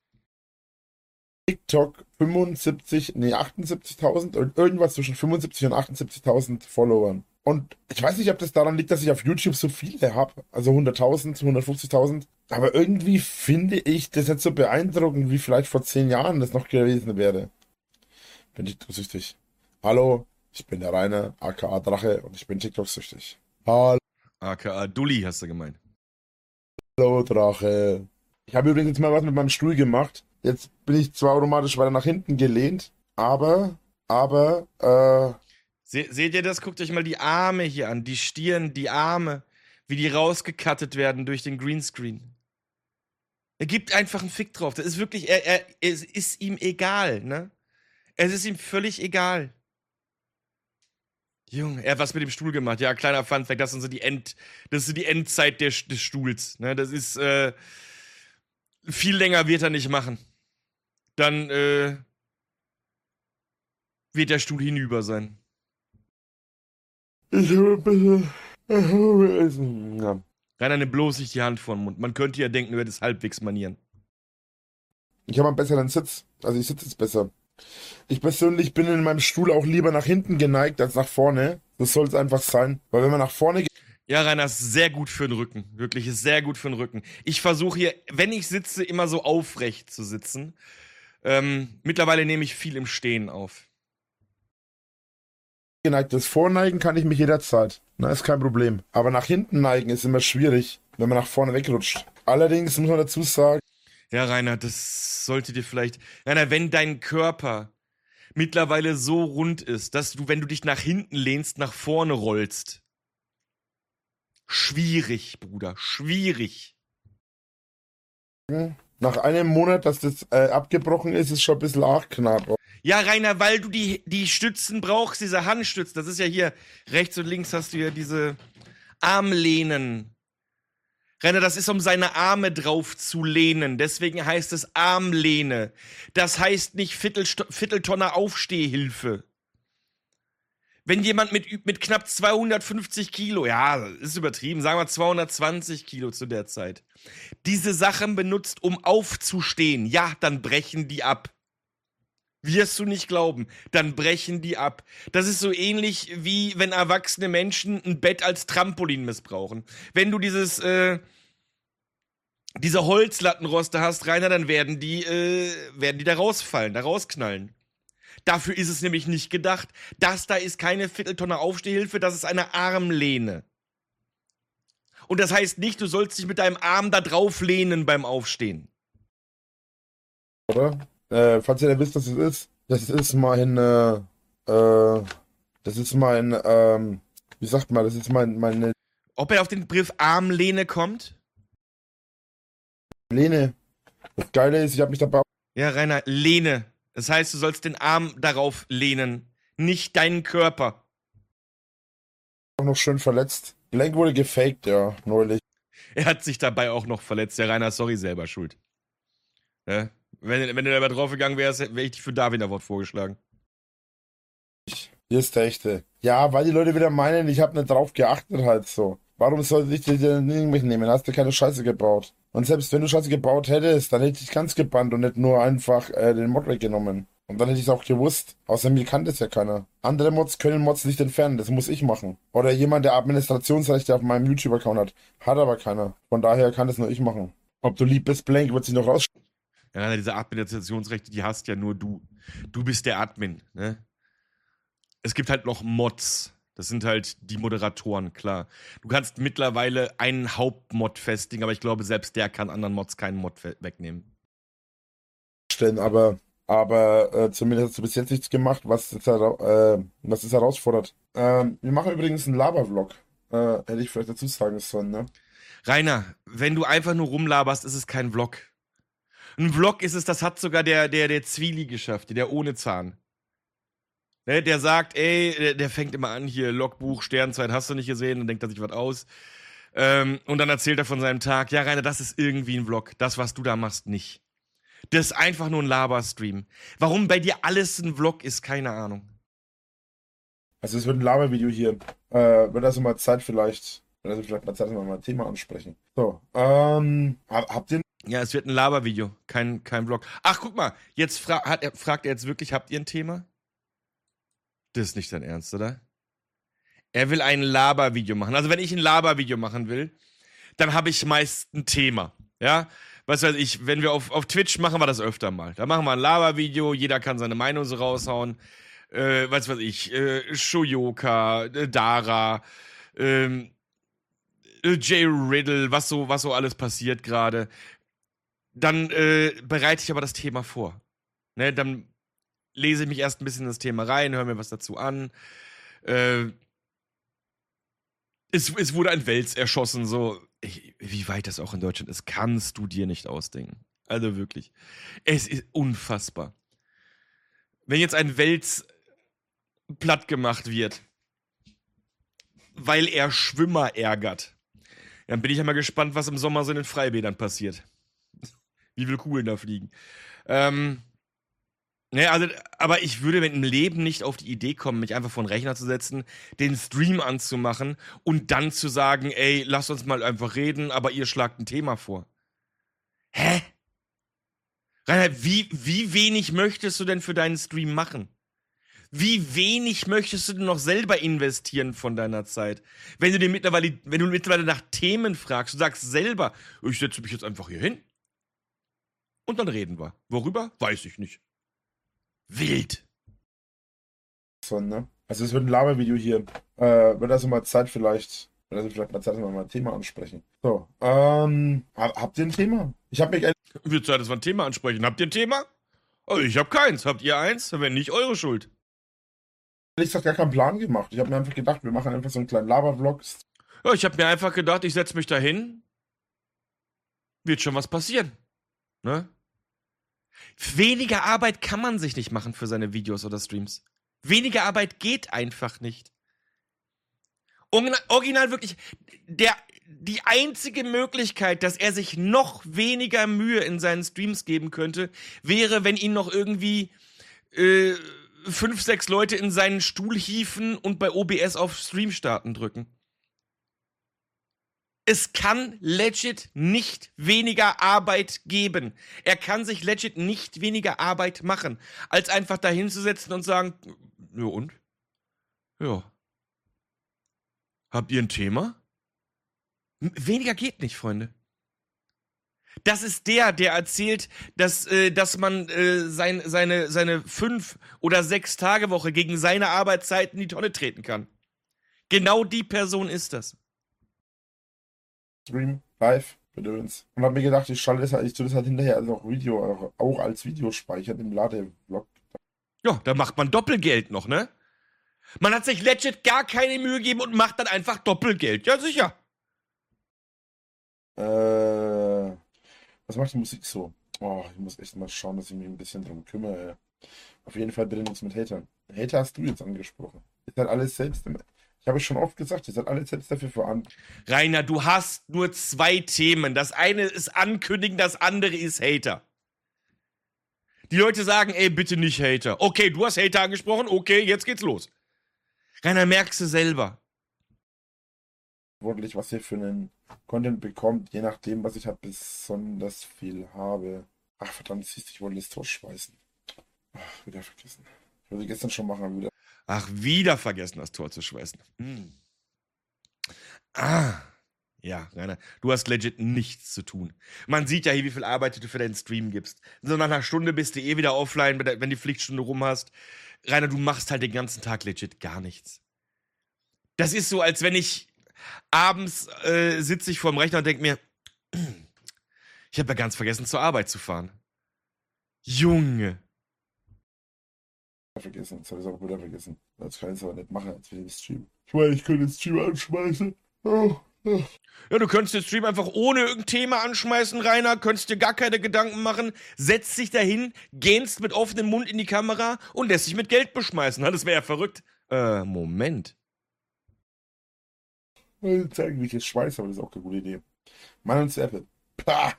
B: TikTok fünfundsiebzig, nee, achtundsiebzigtausend und irgendwas zwischen fünfundsiebzig und achtundsiebzigtausend Followern. Und ich weiß nicht, ob das daran liegt, dass ich auf YouTube so viele habe, also hunderttausend, hundertfünfzigtausend. Aber irgendwie finde ich das jetzt so beeindruckend, wie vielleicht vor zehn Jahren das noch gewesen wäre. Bin TikTok-süchtig. Hallo, ich bin der Rainer, aka Drache, und ich bin TikTok-süchtig. Hallo,
A: aka Dulli, hast du gemeint.
B: Drache. Ich habe übrigens jetzt mal was mit meinem Stuhl gemacht. Jetzt bin ich zwar automatisch weiter nach hinten gelehnt, aber, aber, äh...
A: Se seht ihr das? Guckt euch mal die Arme hier an, die Stirn, die Arme, wie die rausgekattet werden durch den Greenscreen. Er gibt einfach einen Fick drauf. Das ist wirklich, er, er, es ist ihm egal, ne? Es ist ihm völlig egal. Junge, er hat was mit dem Stuhl gemacht. Ja, kleiner Funfact, das sind so die End, das ist die Endzeit der, des Stuhls. Ne? Das ist, äh, viel länger wird er nicht machen. Dann, äh, wird der Stuhl hinüber sein.
B: Ich habe ein bisschen... Ja.
A: Rainer, nimm bloß nicht die Hand vor den Mund. Man könnte ja denken, du hättest halbwegs Manieren.
B: Ich habe einen besseren Sitz. Also ich sitze jetzt besser. Ich persönlich bin in meinem Stuhl auch lieber nach hinten geneigt als nach vorne. Das soll es einfach sein. Weil wenn man nach vorne geht...
A: Ja, Rainer, ist sehr gut für den Rücken. Wirklich, ist sehr gut für den Rücken. Ich versuche hier, wenn ich sitze, immer so aufrecht zu sitzen. Ähm, mittlerweile nehme ich viel im Stehen auf.
B: Geneigtes Vorneigen kann ich mich jederzeit. Na, ist kein Problem. Aber nach hinten neigen ist immer schwierig, wenn man nach vorne wegrutscht. Allerdings muss man dazu sagen...
A: Ja, Rainer, das sollte dir vielleicht... Rainer, wenn dein Körper mittlerweile so rund ist, dass du, wenn du dich nach hinten lehnst, nach vorne rollst. Schwierig, Bruder, schwierig.
B: Nach einem Monat, dass das äh, abgebrochen ist, ist schon ein bisschen arg knapp.
A: Ja, Rainer, weil du die, die Stützen brauchst, diese Handstützen. Das ist ja hier, rechts und links hast du ja diese Armlehnen. Rainer, das ist, um seine Arme drauf zu lehnen. Deswegen heißt es Armlehne. Das heißt nicht Viertelst- Vierteltonner Aufstehhilfe. Wenn jemand mit, mit knapp zweihundertfünfzig Kilo, ja, ist übertrieben, sagen wir zweihundertzwanzig Kilo zu der Zeit, diese Sachen benutzt, um aufzustehen, ja, dann brechen die ab. Wirst du nicht glauben, dann brechen die ab. Das ist so ähnlich wie wenn erwachsene Menschen ein Bett als Trampolin missbrauchen. Wenn du dieses, äh, diese Holzlattenroste hast, Rainer, dann werden die, äh, werden die da rausfallen, da rausknallen. Dafür ist es nämlich nicht gedacht. Das da ist keine Vierteltonne Aufstehhilfe, das ist eine Armlehne. Und das heißt nicht, du sollst dich mit deinem Arm da drauf lehnen beim Aufstehen.
B: Oder? Äh, falls ihr nicht wisst, was es ist, das ist mein, äh, äh, das ist mein, ähm, wie sagt man, das ist mein, meine
A: Ob er auf den Begriff Armlehne kommt?
B: Lehne. Das Geile ist, ich habe mich dabei
A: Ja, Rainer, lehne. Das heißt, du sollst den Arm darauf lehnen, nicht deinen Körper.
B: Auch noch schön verletzt. Blank wurde gefaked, ja, neulich.
A: Er hat sich dabei auch noch verletzt. Der Rainer, sorry, selber schuld. Ja? Wenn, wenn du da draufgegangen wärst, wäre ich dich für Darwin Award vorgeschlagen.
B: Hier ist der echte. Ja, weil die Leute wieder meinen, ich habe nicht drauf geachtet halt so. Warum sollte ich dir den nicht nehmen? Hast du keine Scheiße gebaut. Und selbst wenn du Scheiße gebaut hättest, dann hätte ich dich ganz gebannt und nicht nur einfach äh, den Mod weggenommen. Und dann hätte ich es auch gewusst. Außer mir kann das ja keiner. Andere Mods können Mods nicht entfernen, das muss ich machen. Oder jemand, der Administrationsrechte auf meinem YouTube-Account hat. Hat aber keiner. Von daher kann das nur ich machen. Ob du lieb bist, Blank, wird sich noch raus.
A: Ja, diese Administrationsrechte, die hast ja nur du. Du bist der Admin, ne? Es gibt halt noch Mods. Das sind halt die Moderatoren, klar. Du kannst mittlerweile einen Hauptmod festlegen, aber ich glaube, selbst der kann anderen Mods keinen Mod wegnehmen.
B: Aber, aber äh, zumindest hast du bis jetzt nichts gemacht, was es äh, was es herausfordert. Ähm, wir machen übrigens einen Lava-Vlog. Äh, hätte ich vielleicht dazu sagen sollen, ne?
A: Rainer, wenn du einfach nur rumlaberst, ist es kein Vlog. Ein Vlog ist es, das hat sogar der, der, der Zwieli geschafft, der ohne Zahn. Ne, der sagt, ey, der, der fängt immer an, hier Logbuch, Sternzeit, hast du nicht gesehen, dann denkt er sich was aus. Ähm, und dann erzählt er von seinem Tag, ja Rainer, das ist irgendwie ein Vlog, das, was du da machst, nicht. Das ist einfach nur ein Laberstream. Warum bei dir alles ein Vlog ist, keine Ahnung.
B: Also es wird ein Labervideo hier. Äh, wird also mal Zeit vielleicht, wird also vielleicht mal Zeit, dass wir mal ein Thema ansprechen. So, ähm, habt ihr...
A: Ja, es wird ein Labervideo, kein, kein Vlog. Ach, guck mal, jetzt fra hat er, fragt er jetzt wirklich, habt ihr ein Thema? Das ist nicht dein Ernst, oder? Er will ein Labervideo machen. Also wenn ich ein Labervideo machen will, dann habe ich meist ein Thema. Ja, was weiß ich, wenn wir auf, auf Twitch machen wir das öfter mal. Da machen wir ein Labervideo, jeder kann seine Meinung so raushauen. Äh, was weiß ich, äh, Shoyoka, äh, Dara, ähm, äh, Jay Riddle, was so, was so alles passiert gerade. Dann äh, bereite ich aber das Thema vor. Ne, dann lese ich mich erst ein bisschen in das Thema rein, höre mir was dazu an. Äh, es, es wurde ein Wels erschossen, so. Ich, wie weit das auch in Deutschland ist, kannst du dir nicht ausdenken. Also wirklich. Es ist unfassbar. Wenn jetzt ein Wels platt gemacht wird, weil er Schwimmer ärgert, dann bin ich ja mal gespannt, was im Sommer so in den Freibädern passiert. Wie viele Kugeln da fliegen. Ähm. Naja, also, aber ich würde mit dem Leben nicht auf die Idee kommen, mich einfach vor den Rechner zu setzen, den Stream anzumachen und dann zu sagen, ey, lasst uns mal einfach reden, aber ihr schlagt ein Thema vor. Hä? Reinhard, wie, wie wenig möchtest du denn für deinen Stream machen? Wie wenig möchtest du denn noch selber investieren von deiner Zeit? Wenn du dir mittlerweile, wenn du mittlerweile nach Themen fragst, du sagst selber, ich setze mich jetzt einfach hier hin und dann reden wir. Worüber? Weiß ich nicht. Wild.
B: So, ne? Also es wird ein Labervideo hier. Äh, wird also mal Zeit vielleicht, wird also vielleicht mal Zeit, dass wir mal ein Thema ansprechen. So, ähm, habt ihr ein Thema? Ich habe mich...
A: Wird Zeit, dass wir ein Thema ansprechen. Habt ihr ein Thema? Oh, ich hab keins. Habt ihr eins? Wenn nicht, eure Schuld.
B: Ich gesagt gar keinen Plan gemacht. Ich habe mir einfach gedacht, wir machen einfach so einen kleinen Laber-Vlog.
A: Ja, ich habe mir einfach gedacht, ich setze mich da hin. Wird schon was passieren. Ne? Weniger Arbeit kann man sich nicht machen für seine Videos oder Streams. Weniger Arbeit geht einfach nicht. Original, original wirklich, der, die einzige Möglichkeit, dass er sich noch weniger Mühe in seinen Streams geben könnte, wäre, wenn ihn noch irgendwie äh, fünf, sechs Leute in seinen Stuhl hieven und bei O B S auf Stream starten drücken. Es kann legit nicht weniger Arbeit geben. Er kann sich legit nicht weniger Arbeit machen, als einfach da hinzusetzen und sagen, ja und? Ja. Habt ihr ein Thema? Weniger geht nicht, Freunde. Das ist der, der erzählt, dass, äh, dass man äh, sein, seine, seine fünf- oder sechs Tage Woche gegen seine Arbeitszeiten in die Tonne treten kann. Genau die Person ist das.
B: Stream, live, bedöns. Und hab mir gedacht, ich schalte das halt, ich tue das halt hinterher also auch Video, auch, auch als Video speichern im Ladevlog.
A: Ja, da macht man Doppelgeld noch, ne? Man hat sich legit gar keine Mühe gegeben und macht dann einfach Doppelgeld. Ja, sicher.
B: Äh, was macht die Musik so? Oh, ich muss echt mal schauen, dass ich mich ein bisschen drum kümmere. Ey. Auf jeden Fall bitte nichts mit Hatern. Hater hast du jetzt angesprochen. Ihr seid alles selbst. Im ich habe schon oft gesagt, ihr seid alle selbst dafür verantwortlich.
A: Rainer, du hast nur zwei Themen. Das eine ist Ankündigen, das andere ist Hater. Die Leute sagen, ey, bitte nicht Hater. Okay, du hast Hater angesprochen, okay, jetzt geht's los. Rainer, merkst du selber.
B: Was ihr für einen Content bekommt, je nachdem, was ich halt besonders viel habe. Ach, verdammt, siehst du, ich wollte das Tor schmeißen. Ach, wieder vergessen. Ich wollte gestern schon machen, aber wieder.
A: Ach, wieder vergessen, das Tor zu schmeißen. Hm. Ah. Ja, Rainer, du hast legit nichts zu tun. Man sieht ja hier, wie viel Arbeit du für deinen Stream gibst. So nach einer Stunde bist du eh wieder offline, wenn die Pflichtstunde rum hast. Rainer, du machst halt den ganzen Tag legit gar nichts. Das ist so, als wenn ich abends äh, sitze ich vorm Rechner und denke mir, ich habe ja ganz vergessen, zur Arbeit zu fahren. Junge.
B: Vergessen, jetzt habe ich es auch wieder vergessen. Jetzt kann ich es aber nicht machen, als wir den Stream. Ich meine, ich könnte den Stream anschmeißen. Oh, oh.
A: Ja, du könntest den Stream einfach ohne irgendein Thema anschmeißen, Rainer, könntest dir gar keine Gedanken machen, setzt dich dahin, gähnst mit offenem Mund in die Kamera und lässt dich mit Geld beschmeißen. Das wäre ja verrückt. Äh, Moment.
B: Ich zeigen, wie ich jetzt schweiße, aber das ist auch eine gute Idee. Mann und Apple. Pah.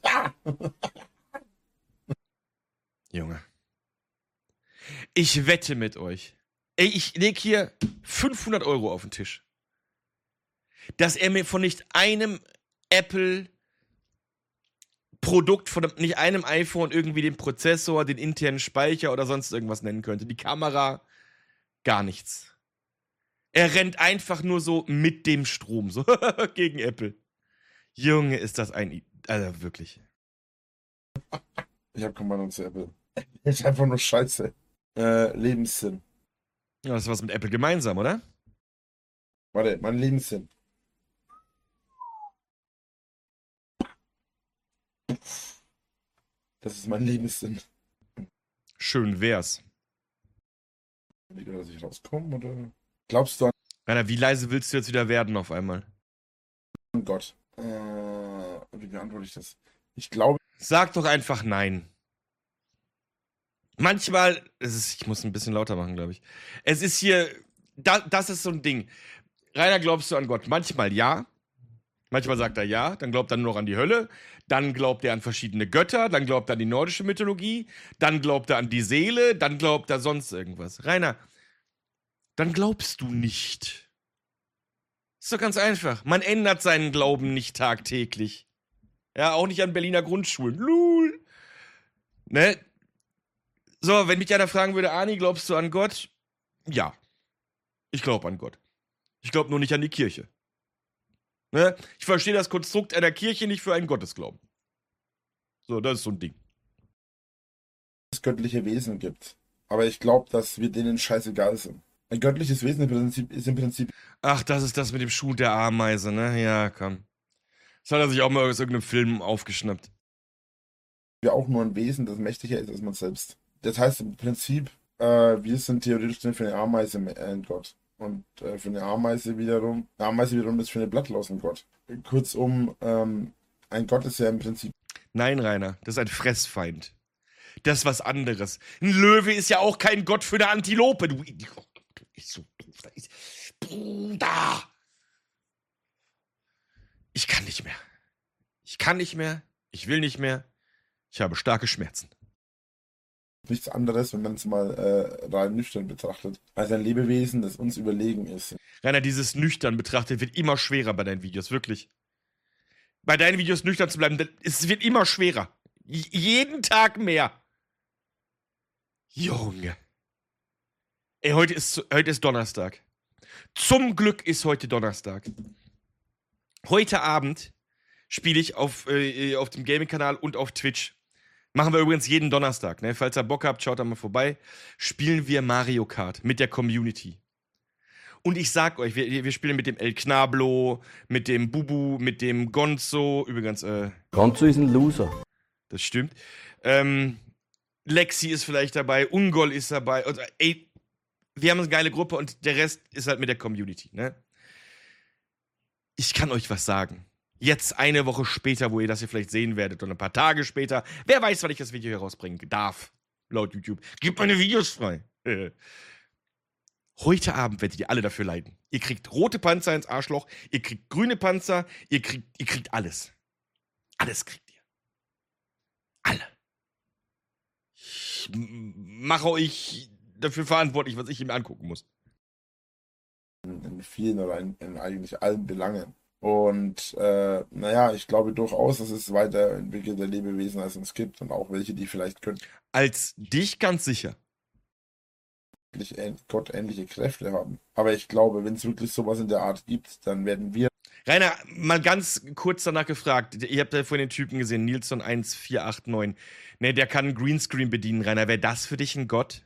A: Junge. Ich wette mit euch. Ey, ich leg hier fünfhundert Euro auf den Tisch. Dass er mir von nicht einem Apple-Produkt, von nicht einem iPhone irgendwie den Prozessor, den internen Speicher oder sonst irgendwas nennen könnte. Die Kamera, gar nichts. Er rennt einfach nur so mit dem Strom, so gegen Apple. Junge, ist das ein... Also wirklich.
B: Ich hab keinen Mann zu Apple. Ist einfach nur Scheiße. Äh, Lebenssinn.
A: Ja, das ist was mit Apple gemeinsam, oder?
B: Warte, mein Lebenssinn. Das ist mein Lebenssinn.
A: Schön wär's.
B: Dass ich rauskomme, oder? Glaubst du an
A: Rainer, wie leise willst du jetzt wieder werden auf einmal?
B: Gott? Äh, wie beantworte ich das? Ich glaube.
A: Sag doch einfach nein. Manchmal, es ist, ich muss ein bisschen lauter machen, glaube ich. Es ist hier, da, das ist so ein Ding. Rainer, glaubst du an Gott? Manchmal ja. Manchmal sagt er ja, dann glaubt er nur noch an die Hölle. Dann glaubt er an verschiedene Götter. Dann glaubt er an die nordische Mythologie. Dann glaubt er an die Seele. Dann glaubt er sonst irgendwas. Rainer, dann glaubst du nicht. Ist doch ganz einfach. Man ändert seinen Glauben nicht tagtäglich. Ja, auch nicht an Berliner Grundschulen. Lul. Ne? So, wenn mich einer fragen würde, Ani, glaubst du an Gott? Ja. Ich glaube an Gott. Ich glaube nur nicht an die Kirche. Ne? Ich verstehe das Konstrukt einer Kirche nicht für einen Gottesglauben. So, das ist so ein Ding.
B: Es göttliche Wesen gibt. Aber ich glaube, dass wir denen scheißegal sind. Ein göttliches Wesen im Prinzip, ist im Prinzip.
A: Ach, das ist das mit dem Schuh der Ameise, ne? Ja, komm. Das hat er sich auch mal aus irgendeinem Film aufgeschnappt.
B: Wir auch nur ein Wesen, das mächtiger ist als man selbst. Das heißt im Prinzip, äh, wir sind theoretisch für eine Ameise ein Gott. Und äh, für eine Ameise wiederum, eine Ameise wiederum ist für eine Blattlaus ein Gott. Kurzum, ähm, ein Gott ist ja im Prinzip.
A: Nein, Rainer, das ist ein Fressfeind. Das ist was anderes. Ein Löwe ist ja auch kein Gott für eine Antilope, du Idiot. Du bist so doof. Da ist... Bruder! Ich kann nicht mehr. Ich kann nicht mehr. Ich will nicht mehr. Ich habe starke Schmerzen.
B: Nichts anderes, wenn man es mal äh, rein nüchtern betrachtet, als ein Lebewesen, das uns überlegen ist.
A: Rainer, dieses nüchtern betrachtet wird immer schwerer bei deinen Videos, wirklich. Bei deinen Videos nüchtern zu bleiben, es wird immer schwerer. J- jeden Tag mehr. Junge. Ey, heute ist, heute ist Donnerstag. Zum Glück ist heute Donnerstag. Heute Abend spiele ich auf, äh, auf dem Gaming-Kanal und auf Twitch. Machen wir übrigens jeden Donnerstag, ne? Falls ihr Bock habt, schaut da mal vorbei. Spielen wir Mario Kart mit der Community. Und ich sag euch, wir, wir spielen mit dem El Knablo, mit dem Bubu, mit dem Gonzo. Übrigens, äh.
D: Gonzo ist ein Loser.
A: Das stimmt. Ähm, Lexi ist vielleicht dabei, Ungol ist dabei. Und, ey, wir haben eine geile Gruppe und der Rest ist halt mit der Community, ne? Ich kann euch was sagen. Jetzt eine Woche später, wo ihr das hier vielleicht sehen werdet, oder ein paar Tage später. Wer weiß, wann ich das Video hier rausbringen darf. Laut YouTube. Gebt meine Videos frei. Heute Abend werdet ihr alle dafür leiden. Ihr kriegt rote Panzer ins Arschloch, ihr kriegt grüne Panzer, ihr kriegt, ihr kriegt alles. Alles kriegt ihr. Alle. Ich mache euch dafür verantwortlich, was ich mir angucken muss.
B: In vielen oder in, in eigentlich allen Belangen. Und äh, naja, ich glaube durchaus, dass es weiterentwickelte Lebewesen als uns gibt und auch welche, die vielleicht können.
A: Als dich ganz sicher.
B: Gottähnliche Kräfte haben. Aber ich glaube, wenn es wirklich sowas in der Art gibt, dann werden wir.
A: Rainer, mal ganz kurz danach gefragt. Ihr habt ja vorhin den Typen gesehen, Nilsson eins vier acht neun. Ne, der kann Greenscreen bedienen, Rainer. Wäre das für dich ein Gott?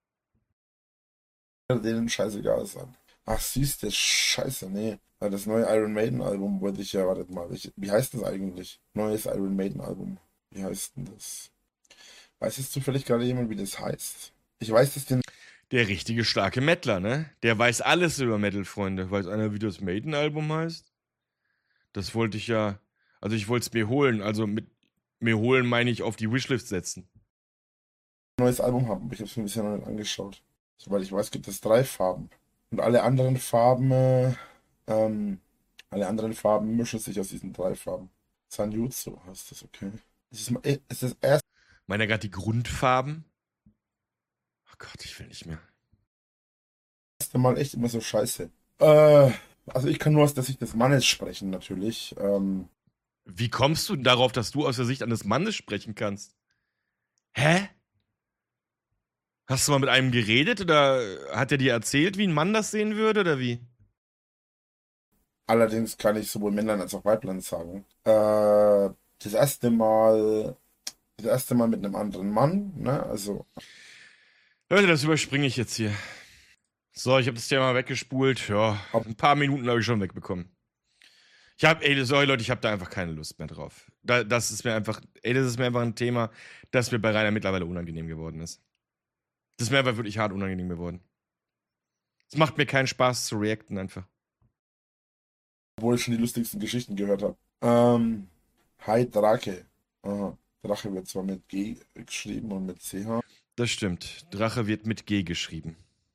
B: Denen scheißegal sein. Ach, siehst du, scheiße, nee. Das neue Iron Maiden Album wollte ich ja, wartet mal. Ich, wie heißt das eigentlich? Neues Iron Maiden Album. Wie heißt denn das? Weiß es zufällig gerade jemand, wie das heißt? Ich weiß es den.
A: Der richtige starke Mettler, ne? Der weiß alles über Metal, Freunde. Weiß einer, wie das Maiden-Album heißt? Das wollte ich ja. Also, ich wollte es mir holen. Also, mit mir holen meine ich auf die Wishlist setzen.
B: Neues Album haben, aber ich habe es mir bisher noch nicht angeschaut. Soweit ich weiß, gibt es drei Farben. Und alle anderen Farben, äh, ähm, alle anderen Farben mischen sich aus diesen drei Farben. Sanjutsu heißt das, okay. Das ist, äh, ist das erste.
A: Meint er gerade die Grundfarben? Oh Gott, ich will nicht mehr.
B: erste Mal echt immer so scheiße. Äh, also ich kann nur aus der Sicht des Mannes sprechen, natürlich. Ähm,
A: Wie kommst du denn darauf, dass du aus der Sicht eines Mannes sprechen kannst? Hä? Hast du mal mit einem geredet oder hat er dir erzählt, wie ein Mann das sehen würde oder wie?
B: allerdings kann ich sowohl Männlein als auch Weiblein sagen. Äh, das erste Mal, das erste Mal mit einem anderen Mann, ne, also.
A: Leute, das überspringe ich jetzt hier. So, ich habe das Thema weggespult. Ja, ein paar Minuten habe ich schon wegbekommen. Ich habe, ey, sorry Leute, ich habe da einfach keine Lust mehr drauf. Da, das ist mir einfach, ey, das ist mir einfach ein Thema, das mir bei Rainer mittlerweile unangenehm geworden ist. Das ist mir einfach wirklich hart unangenehm geworden. Es macht mir keinen Spaß zu reacten einfach.
B: Obwohl ich schon die lustigsten Geschichten gehört habe. Ähm, Hi Drake. Aha. Drache wird zwar mit G geschrieben und mit C H.
A: Das stimmt. Drache wird mit G geschrieben.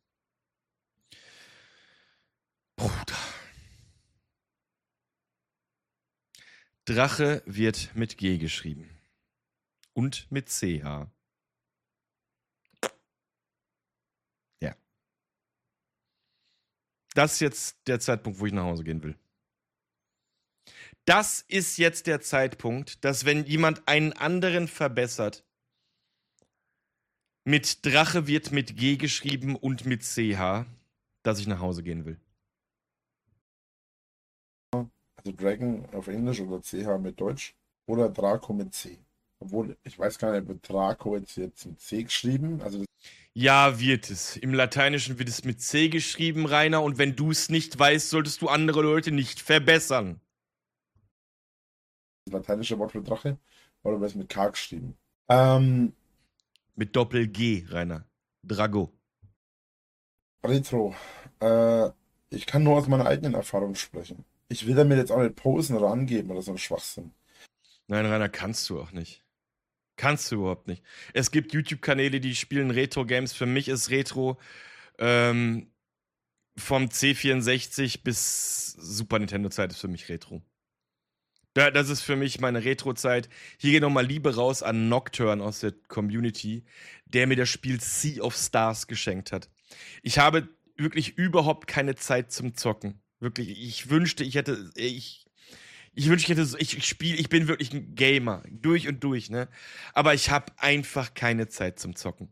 A: Bruder. Drache wird mit G geschrieben. Und mit C H. Ja. Das ist jetzt der Zeitpunkt, wo ich nach Hause gehen will. Das ist jetzt der Zeitpunkt, dass wenn jemand einen anderen verbessert, mit Drache wird mit G geschrieben und mit C H, dass ich nach Hause gehen will.
B: Also Dragon auf Englisch oder C H mit Deutsch. Oder Draco mit C. Obwohl, ich weiß gar nicht, wird Draco jetzt, jetzt mit C geschrieben? Also das
A: Ja, wird es. Im Lateinischen wird es mit C geschrieben, Rainer, und wenn du es nicht weißt, solltest du andere Leute nicht verbessern.
B: lateinische Wort für Drache. Oder wird es mit K geschrieben? Ähm,
A: Mit Doppel-G, Rainer. Drago.
B: Retro. Äh, ich kann nur aus meiner eigenen Erfahrung sprechen. Ich will damit jetzt auch nicht posen oder angeben oder so ein Schwachsinn.
A: Nein, Rainer, kannst du auch nicht. Kannst du überhaupt nicht. Es gibt YouTube-Kanäle, die spielen Retro-Games. Für mich ist Retro ähm, vom C vierundsechzig bis Super Nintendo-Zeit ist für mich Retro. Da, das ist für mich meine Retro-Zeit. Hier geht nochmal Liebe raus an Nocturne aus der Community, der mir das Spiel Sea of Stars geschenkt hat. Ich habe wirklich überhaupt keine Zeit zum Zocken. Wirklich, ich wünschte, ich hätte, ich, ich wünschte, ich hätte, ich spiele, ich bin wirklich ein Gamer, durch und durch, ne? Aber ich habe einfach keine Zeit zum Zocken.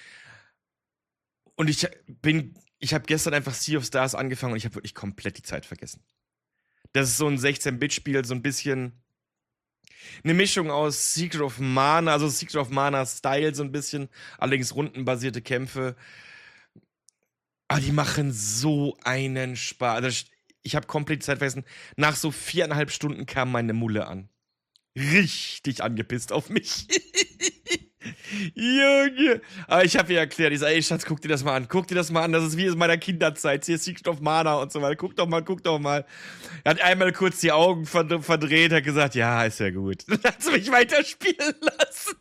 A: Und ich bin, ich habe gestern einfach Sea of Stars angefangen und ich habe wirklich komplett die Zeit vergessen. Das ist so ein sechzehn-Bit-Spiel, so ein bisschen eine Mischung aus Secret of Mana, also Secret of Mana-Style so ein bisschen, allerdings rundenbasierte Kämpfe. Aber die machen so einen Spaß. Also ich habe komplett die Zeit vergessen. Nach so viereinhalb Stunden kam meine Mulle an. Richtig angepisst auf mich. Junge. Aber ich habe ihr erklärt, ich sage, ey Schatz, guck dir das mal an, guck dir das mal an, das ist wie in meiner Kinderzeit, hier ist Secret of Mana und so weiter, guck doch mal, guck doch mal. Er hat einmal kurz die Augen verdreht, hat gesagt, ja, ist ja gut. Dann hat sie mich weiterspielen lassen.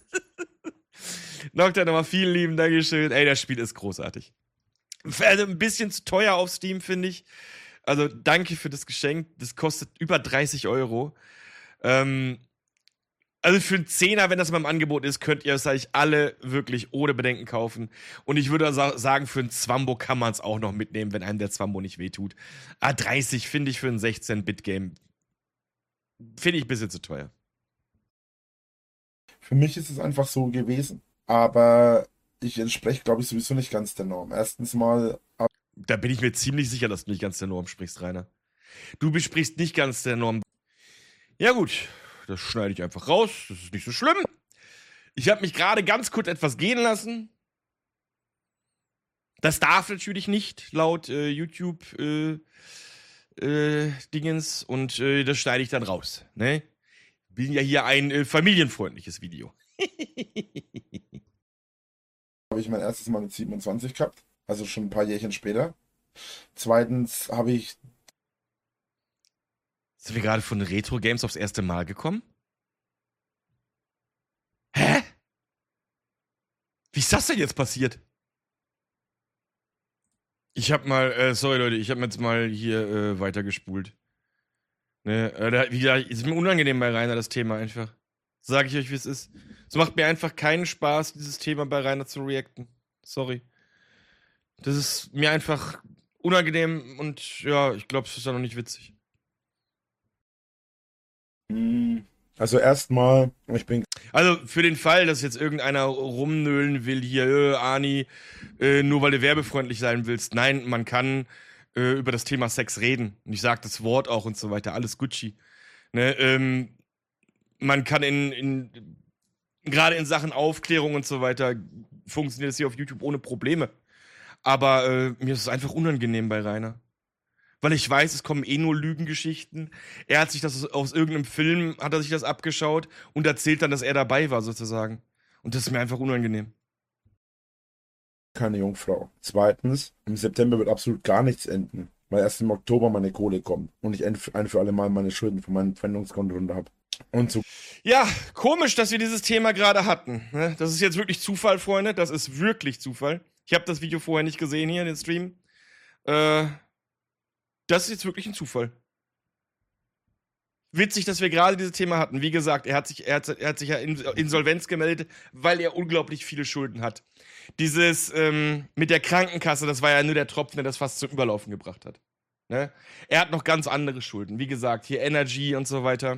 A: Nocta, nochmal vielen lieben Dankeschön. Ey, das Spiel ist großartig. Also ein bisschen zu teuer auf Steam, finde ich. Also danke für das Geschenk, das kostet über dreißig Euro. Ähm... Also für einen Zehner, wenn das mal im Angebot ist, könnt ihr es eigentlich alle wirklich ohne Bedenken kaufen. Und ich würde sagen, für einen Zwambo kann man es auch noch mitnehmen, wenn einem der Zwambo nicht wehtut. Ah, dreißig finde ich für ein sechzehn-Bit-Game. Finde ich ein bisschen zu teuer.
B: Für mich ist es einfach so gewesen. Aber ich entspreche, glaube ich, sowieso nicht ganz der Norm. Erstens mal.
A: Da bin ich mir ziemlich sicher, dass du nicht ganz der Norm sprichst, Rainer. Du besprichst nicht ganz der Norm. Ja, gut. Das schneide ich einfach raus. Das ist nicht so schlimm. Ich habe mich gerade ganz kurz etwas gehen lassen. Das darf natürlich nicht, laut äh, YouTube äh, äh, Dingens. Und äh, das schneide ich dann raus. Ne? Bin ja hier ein äh, familienfreundliches Video.
B: Habe ich mein erstes Mal mit siebenundzwanzig gehabt. Also schon ein paar Jährchen später. Zweitens habe ich...
A: Sind wir gerade von Retro-Games aufs erste Mal gekommen? Hä? Wie ist das denn jetzt passiert? Ich hab mal, äh, sorry Leute, ich hab jetzt mal hier äh, weitergespult. Ne, äh, da, wie gesagt, ist mir unangenehm bei Rainer das Thema einfach. Sag ich euch, wie es ist. Es macht mir einfach keinen Spaß, dieses Thema bei Rainer zu reacten. Sorry. Das ist mir einfach unangenehm und ja, ich glaube, es ist ja noch nicht witzig.
B: Also erstmal, ich bin...
A: Also für den Fall, dass jetzt irgendeiner rumnölen will, hier, äh, Ani, äh, nur weil du werbefreundlich sein willst. Nein, man kann äh, über das Thema Sex reden. Und ich sage das Wort auch und so weiter, alles Gucci. Ne, ähm, man kann in, in gerade in Sachen Aufklärung und so weiter, funktioniert das hier auf YouTube ohne Probleme. Aber äh, mir ist es einfach unangenehm bei Rainer. Weil ich weiß, es kommen eh nur Lügengeschichten. Er hat sich das aus irgendeinem Film, hat er sich das abgeschaut und erzählt dann, dass er dabei war, sozusagen. Und das ist mir einfach unangenehm.
B: Keine Jungfrau. Zweitens, im September wird absolut gar nichts enden, weil erst im Oktober meine Kohle kommt und ich ein für alle Mal meine Schulden von meinem Pfändungskonto runter habe. Und so.
A: Ja, komisch, dass wir dieses Thema gerade hatten. Ne? Das ist jetzt wirklich Zufall, Freunde. Das ist wirklich Zufall. Ich habe das Video vorher nicht gesehen hier, den Stream. Äh... Das ist jetzt wirklich ein Zufall. Witzig, dass wir gerade dieses Thema hatten. Wie gesagt, er hat sich, er hat, er hat sich ja in Insolvenz gemeldet, weil er unglaublich viele Schulden hat. Dieses ähm, mit der Krankenkasse, das war ja nur der Tropfen, der das fast zum Überlaufen gebracht hat. Ne? Er hat noch ganz andere Schulden. Wie gesagt, hier Energy und so weiter.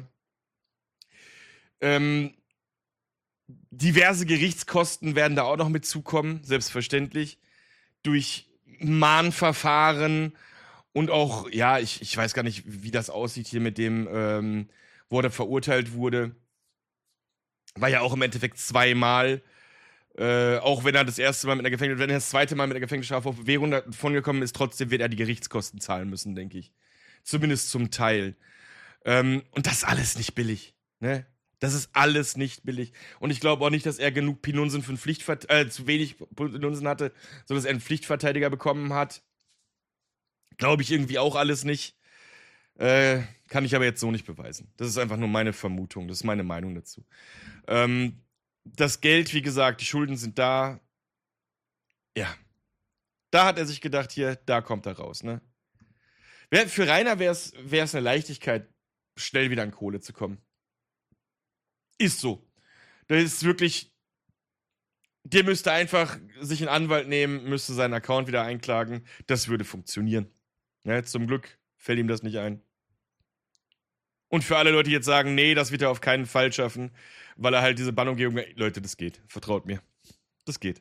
A: Ähm, diverse Gerichtskosten werden da auch noch mit zukommen, selbstverständlich. Durch Mahnverfahren. Und auch, ja, ich, ich weiß gar nicht, wie das aussieht hier mit dem, ähm, wo er verurteilt wurde. War ja auch im Endeffekt zweimal. Äh, auch wenn er das erste Mal mit einer Gefängnis, wenn er das zweite Mal mit einer Gefängnisstrafe auf Bewährung davon gekommen ist, trotzdem wird er die Gerichtskosten zahlen müssen, denke ich. Zumindest zum Teil. Ähm, und das ist alles nicht billig, ne? Das ist alles nicht billig. Und ich glaube auch nicht, dass er genug Pinunsen für einen Pflichtverteidiger, äh, zu wenig Pinunsen hatte, sodass er einen Pflichtverteidiger bekommen hat. Glaube ich irgendwie auch alles nicht. Äh, kann ich aber jetzt so nicht beweisen. Das ist einfach nur meine Vermutung. Das ist meine Meinung dazu. Ähm, das Geld, wie gesagt, die Schulden sind da. Ja. Da hat er sich gedacht, hier, da kommt er raus, ne? Für Rainer wäre es eine Leichtigkeit, schnell wieder an Kohle zu kommen. Ist so. Das ist wirklich... Der müsste einfach sich einen Anwalt nehmen, müsste seinen Account wieder einklagen. Das würde funktionieren. Ja, zum Glück fällt ihm das nicht ein. Und für alle Leute, die jetzt sagen, nee, das wird er auf keinen Fall schaffen, weil er halt diese Bannumgehung... Leute, das geht. Vertraut mir. Das geht.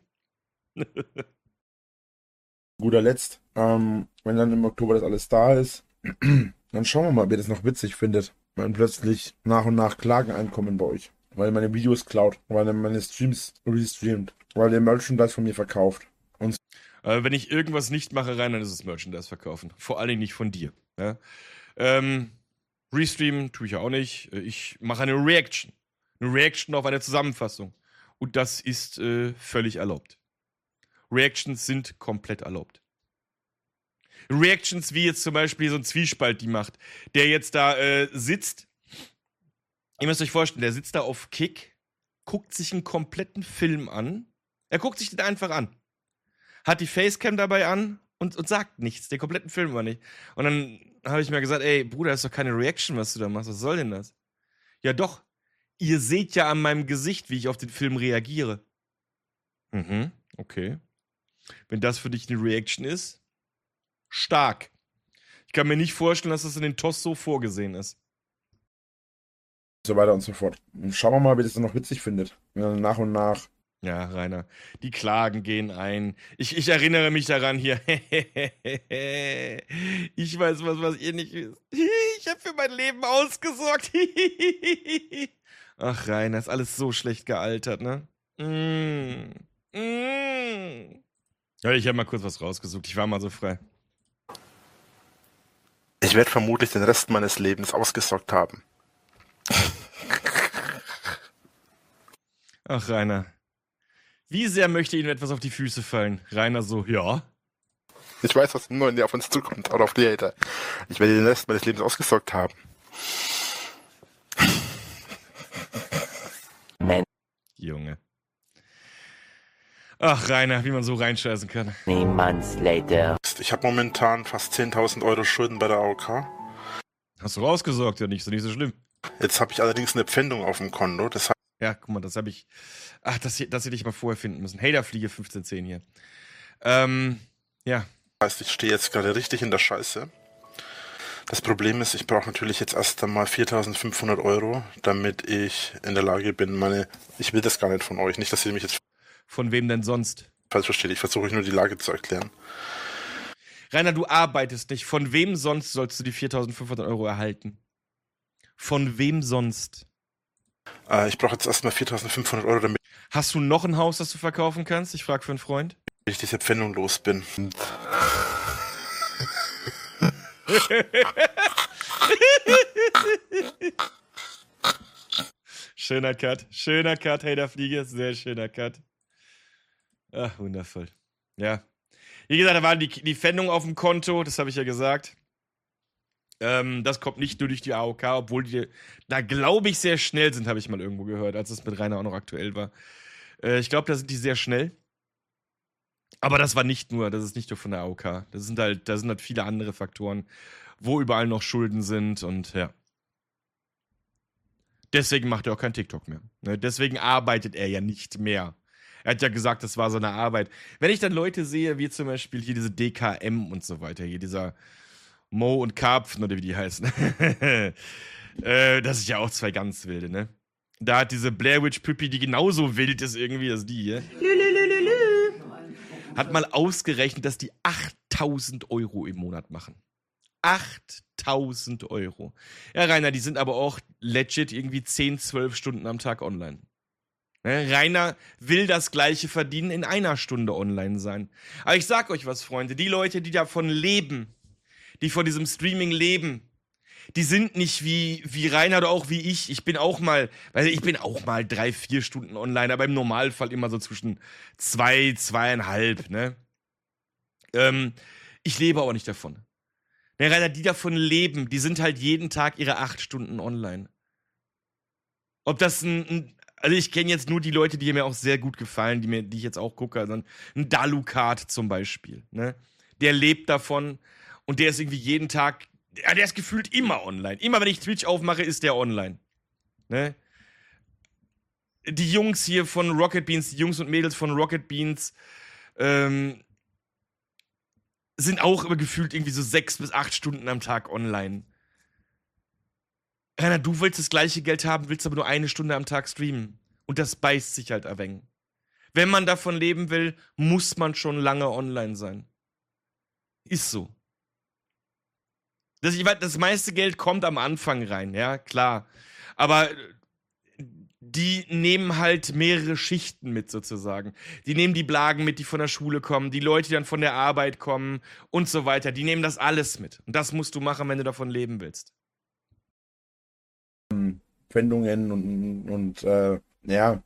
B: Guter Letzt, ähm, wenn dann im Oktober das alles da ist, dann schauen wir mal, ob ihr das noch witzig findet, wenn plötzlich nach und nach Klagen einkommen bei euch. Weil ihr meine Videos klaut, weil ihr meine Streams restreamt, weil ihr Merchandise von mir verkauft. Und
A: äh, wenn ich irgendwas nicht mache rein, dann ist es Merchandise verkaufen. Vor allen Dingen nicht von dir. Ja? Ähm, Restreamen tue ich ja auch nicht. Ich mache eine Reaction. Eine Reaction auf eine Zusammenfassung. Und das ist äh, völlig erlaubt. Reactions sind komplett erlaubt. Reactions wie jetzt zum Beispiel so ein Zwiespalt die macht, der jetzt da äh, sitzt. Ihr müsst euch vorstellen, der sitzt da auf Kick, guckt sich einen kompletten Film an. Er guckt sich den einfach an. Hat die Facecam dabei an und, und sagt nichts, den kompletten Film aber nicht. Und dann habe ich mir gesagt, ey, Bruder, das ist doch keine Reaction, was du da machst. Was soll denn das? Ja doch, ihr seht ja an meinem Gesicht, wie ich auf den Film reagiere. Mhm, okay. Wenn das für dich eine Reaction ist, stark. Ich kann mir nicht vorstellen, dass das in den T O S so vorgesehen ist.
B: So weiter und so fort. Und schauen wir mal, wie das dann noch witzig findet. Ja, nach und nach.
A: Ja, Rainer, die Klagen gehen ein. Ich, ich erinnere mich daran hier. Ich weiß was, was ihr nicht wisst. Ich habe für mein Leben ausgesorgt. Ach, Rainer, ist alles so schlecht gealtert, ne? Mm. Mm. Ja, ich habe mal kurz was rausgesucht. Ich war mal so frei.
D: Ich werde vermutlich den Rest meines Lebens ausgesorgt haben.
A: Ach, Rainer. Wie sehr möchte Ihnen etwas auf die Füße fallen? Rainer so, ja.
D: Ich weiß, was im neuen Jahr auf uns zukommt, oder auf die Hater. Ich werde den Rest meines Lebens ausgesorgt haben.
A: Junge. Ach, Rainer, wie man so reinscheißen kann.
E: Many months later.
D: Ich habe momentan fast zehntausend Euro Schulden bei der A O K.
A: Hast du rausgesorgt, ja nicht, ist doch nicht so schlimm.
D: Jetzt habe ich allerdings eine Pfändung auf dem Konto. Das heißt,
A: Ja, guck mal, das habe ich. Ach, das, hier- das hätte ich mal vorher finden müssen. Haterfliege fünfzehn zehn hier. Ähm, ja.
D: ich stehe jetzt gerade richtig in der Scheiße. Das Problem ist, ich brauche natürlich jetzt erst einmal viertausendfünfhundert Euro, damit ich in der Lage bin, meine... Ich will das gar nicht von euch. Nicht, dass ihr mich jetzt
A: Von wem denn sonst?
D: falsch versteht. Ich versuche euch nur die Lage zu erklären.
A: Rainer, du arbeitest nicht. Von wem sonst sollst du die viertausendfünfhundert Euro erhalten? Von wem sonst?
D: Äh, ich brauche jetzt erstmal viertausendfünfhundert Euro, damit
A: Hast du noch ein Haus, das du verkaufen kannst? Ich frage für einen Freund.
D: ich diese Pfändung los bin. Und
A: Schöner Cut. Schöner Cut, Haterfliege. Sehr schöner Cut. Ach, wundervoll. Ja. Wie gesagt, da waren die, die Pfändungen auf dem Konto, das habe ich ja gesagt. Ähm, das kommt nicht nur durch die A O K, obwohl die da, glaube ich, sehr schnell sind, habe ich mal irgendwo gehört, als es mit Rainer auch noch aktuell war. Äh, ich glaube, da sind die sehr schnell. Aber das war nicht nur, das ist nicht nur von der A O K. Das sind halt, da sind halt viele andere Faktoren, wo überall noch Schulden sind und ja. Deswegen macht er auch kein TikTok mehr. Ne? Deswegen arbeitet er ja nicht mehr. Er hat ja gesagt, das war seine Arbeit. Wenn ich dann Leute sehe, wie zum Beispiel hier diese D K M und so weiter, hier dieser Mo und Karpfen oder wie die heißen. äh, das ist ja auch zwei ganz wilde, ne? Da hat diese Blair Witch Püppi, die genauso wild ist irgendwie als die hier. Hat mal ausgerechnet, dass die achttausend Euro im Monat machen. achttausend Euro. Ja, Rainer, die sind aber auch legit irgendwie zehn, zwölf Stunden am Tag online. Ne? Rainer will das Gleiche verdienen, in einer Stunde online sein. Aber ich sag euch was, Freunde, die Leute, die davon leben, die von diesem Streaming leben, die sind nicht wie, wie Rainer oder auch wie ich. Ich bin auch mal, weil ich bin auch mal drei, vier Stunden online, aber im Normalfall immer so zwischen zwei, zweieinhalb, ne? Ähm, ich lebe aber nicht davon. Ne, Rainer, die davon leben, die sind halt jeden Tag ihre acht Stunden online. Ob das ein, ein also ich kenne jetzt nur die Leute, die mir auch sehr gut gefallen, die, mir, die ich jetzt auch gucke. Also ein Dalukat zum Beispiel. Ne? Der lebt davon und der ist irgendwie jeden Tag, ja, der ist gefühlt immer online. Immer wenn ich Twitch aufmache, ist der online. Ne? Die Jungs hier von Rocket Beans, die Jungs und Mädels von Rocket Beans, ähm, sind auch immer gefühlt irgendwie so sechs bis acht Stunden am Tag online. Rainer, du willst das gleiche Geld haben, willst aber nur eine Stunde am Tag streamen. Und das beißt sich halt ein wenig. Wenn man davon leben will, muss man schon lange online sein. Ist so. Das, ich weiß, das meiste Geld kommt am Anfang rein, ja, klar. Aber die nehmen halt mehrere Schichten mit sozusagen. Die nehmen die Blagen mit, die von der Schule kommen, die Leute, die dann von der Arbeit kommen und so weiter. Die nehmen das alles mit. Und das musst du machen, wenn du davon leben willst.
B: Pfändungen und, und äh, ja,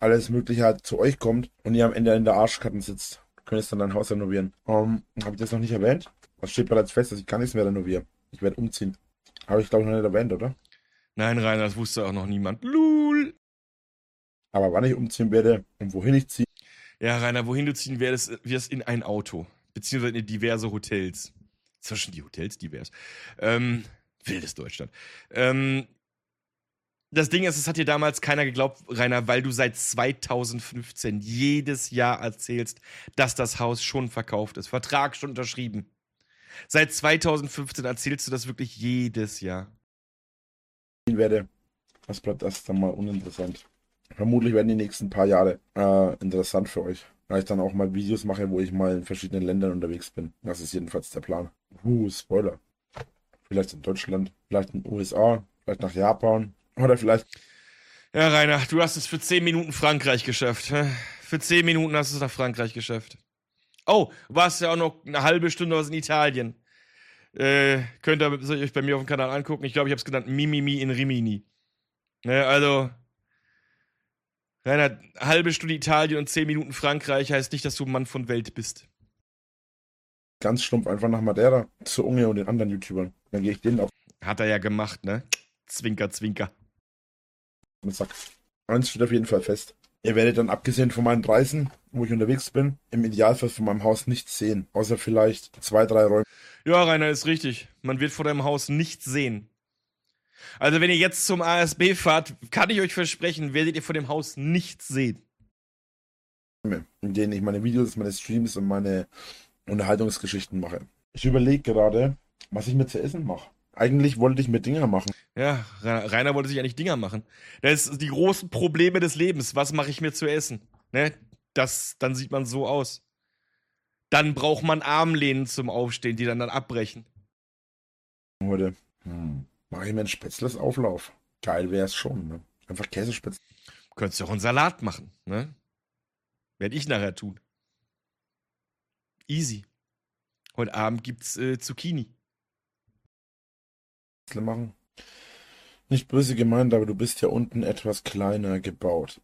B: alles Mögliche halt zu euch kommt und ihr am Ende in der Arschkarten sitzt. Du könntest dann dein Haus renovieren. Um, habe ich das noch nicht erwähnt? Das steht bereits fest, dass ich gar nichts mehr renoviere. Ich werde umziehen. Habe ich, glaube ich, noch nicht erwähnt, oder?
A: Nein, Rainer, das wusste auch noch niemand. Lul.
B: Aber wann ich umziehen werde und wohin ich ziehe.
A: Ja, Rainer, wohin du ziehen werdest, wirst in ein Auto. Beziehungsweise in diverse Hotels. Zwischen die Hotels divers. Ähm, wildes Deutschland. Ähm, das Ding ist, es hat dir damals keiner geglaubt, Rainer, weil du seit zweitausendfünfzehn jedes Jahr erzählst, dass das Haus schon verkauft ist. Vertrag schon unterschrieben. Seit zweitausendfünfzehn erzählst du das wirklich jedes Jahr.
B: werde, das bleibt erst dann mal uninteressant. Vermutlich werden die nächsten paar Jahre äh, interessant für euch, weil ich dann auch mal Videos mache, wo ich mal in verschiedenen Ländern unterwegs bin. Das ist jedenfalls der Plan. Uh, Spoiler. Vielleicht in Deutschland, vielleicht in den U S A, vielleicht nach Japan oder vielleicht...
A: Ja, Rainer, du hast es für zehn Minuten Frankreich geschafft. hä? Für zehn Minuten hast du es nach Frankreich geschafft. Oh, warst ja auch noch eine halbe Stunde was in Italien. Äh, könnt ihr euch bei mir auf dem Kanal angucken. Ich glaube, ich habe es genannt Mimimi in Rimini. Ne, also, Rainer, halbe Stunde Italien und zehn Minuten Frankreich heißt nicht, dass du ein Mann von Welt bist.
B: Ganz stumpf einfach nach Madeira zu Unge und den anderen YouTubern. Dann gehe ich denen auf
A: Hat er ja gemacht, ne? Zwinker, zwinker.
B: den Sack. Eins steht auf jeden Fall fest. Ihr werdet dann abgesehen von meinen Reisen, wo ich unterwegs bin, im Idealfall von meinem Haus nichts sehen. Außer vielleicht zwei, drei Räume.
A: Ja, Rainer, ist richtig. Man wird vor deinem Haus nichts sehen. Also, wenn ihr jetzt zum A S B fahrt, kann ich euch versprechen, werdet ihr vor dem Haus nichts sehen.
B: In denen ich meine Videos, meine Streams und meine Unterhaltungsgeschichten mache. Ich überlege gerade, was ich mir zu essen mache. Eigentlich wollte ich mir Dinger machen.
A: Ja, Ra- Rainer wollte sich eigentlich Dinger machen. Das ist die großen Probleme des Lebens. Was mache ich mir zu essen? Ne? Das, dann sieht man so aus. Dann braucht man Armlehnen zum Aufstehen, die dann dann abbrechen.
B: Heute hm. mache ich mir einen Spätzlesauflauf. Geil wäre es schon, ne? Einfach Käsespätzle.
A: Du könntest ja auch einen Salat machen, ne? Werde ich nachher tun. Easy. Heute Abend gibt's äh, Zucchini.
B: machen. Nicht böse gemeint, aber du bist ja unten etwas kleiner gebaut.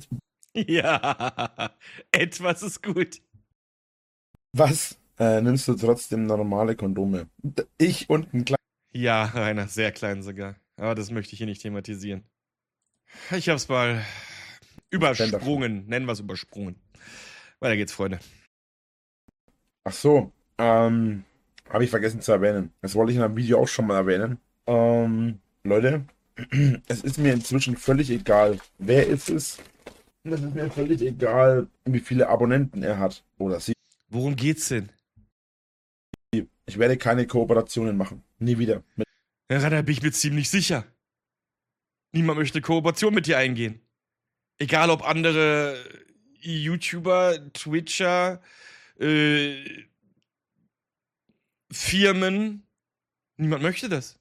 A: Ja, etwas ist gut.
B: Was? Äh, nimmst du trotzdem normale Kondome? Ich unten klein.
A: Ja, Rainer, sehr klein sogar. Aber das möchte ich hier nicht thematisieren. Ich hab's mal übersprungen. Nennen wir es übersprungen. Weiter geht's, Freunde.
B: Ach so, ähm, habe ich vergessen zu erwähnen. Das wollte ich in einem Video auch schon mal erwähnen. Ähm, Leute, es ist mir inzwischen völlig egal, wer ist es. Es ist mir völlig egal, wie viele Abonnenten er hat oder sie.
A: Worum geht's denn?
B: Ich werde keine Kooperationen machen. Nie wieder. Mit
A: Ja, Rainer, bin ich mir ziemlich sicher. Niemand möchte Kooperation mit dir eingehen. Egal ob andere YouTuber, Twitcher, äh, Firmen. Niemand möchte das.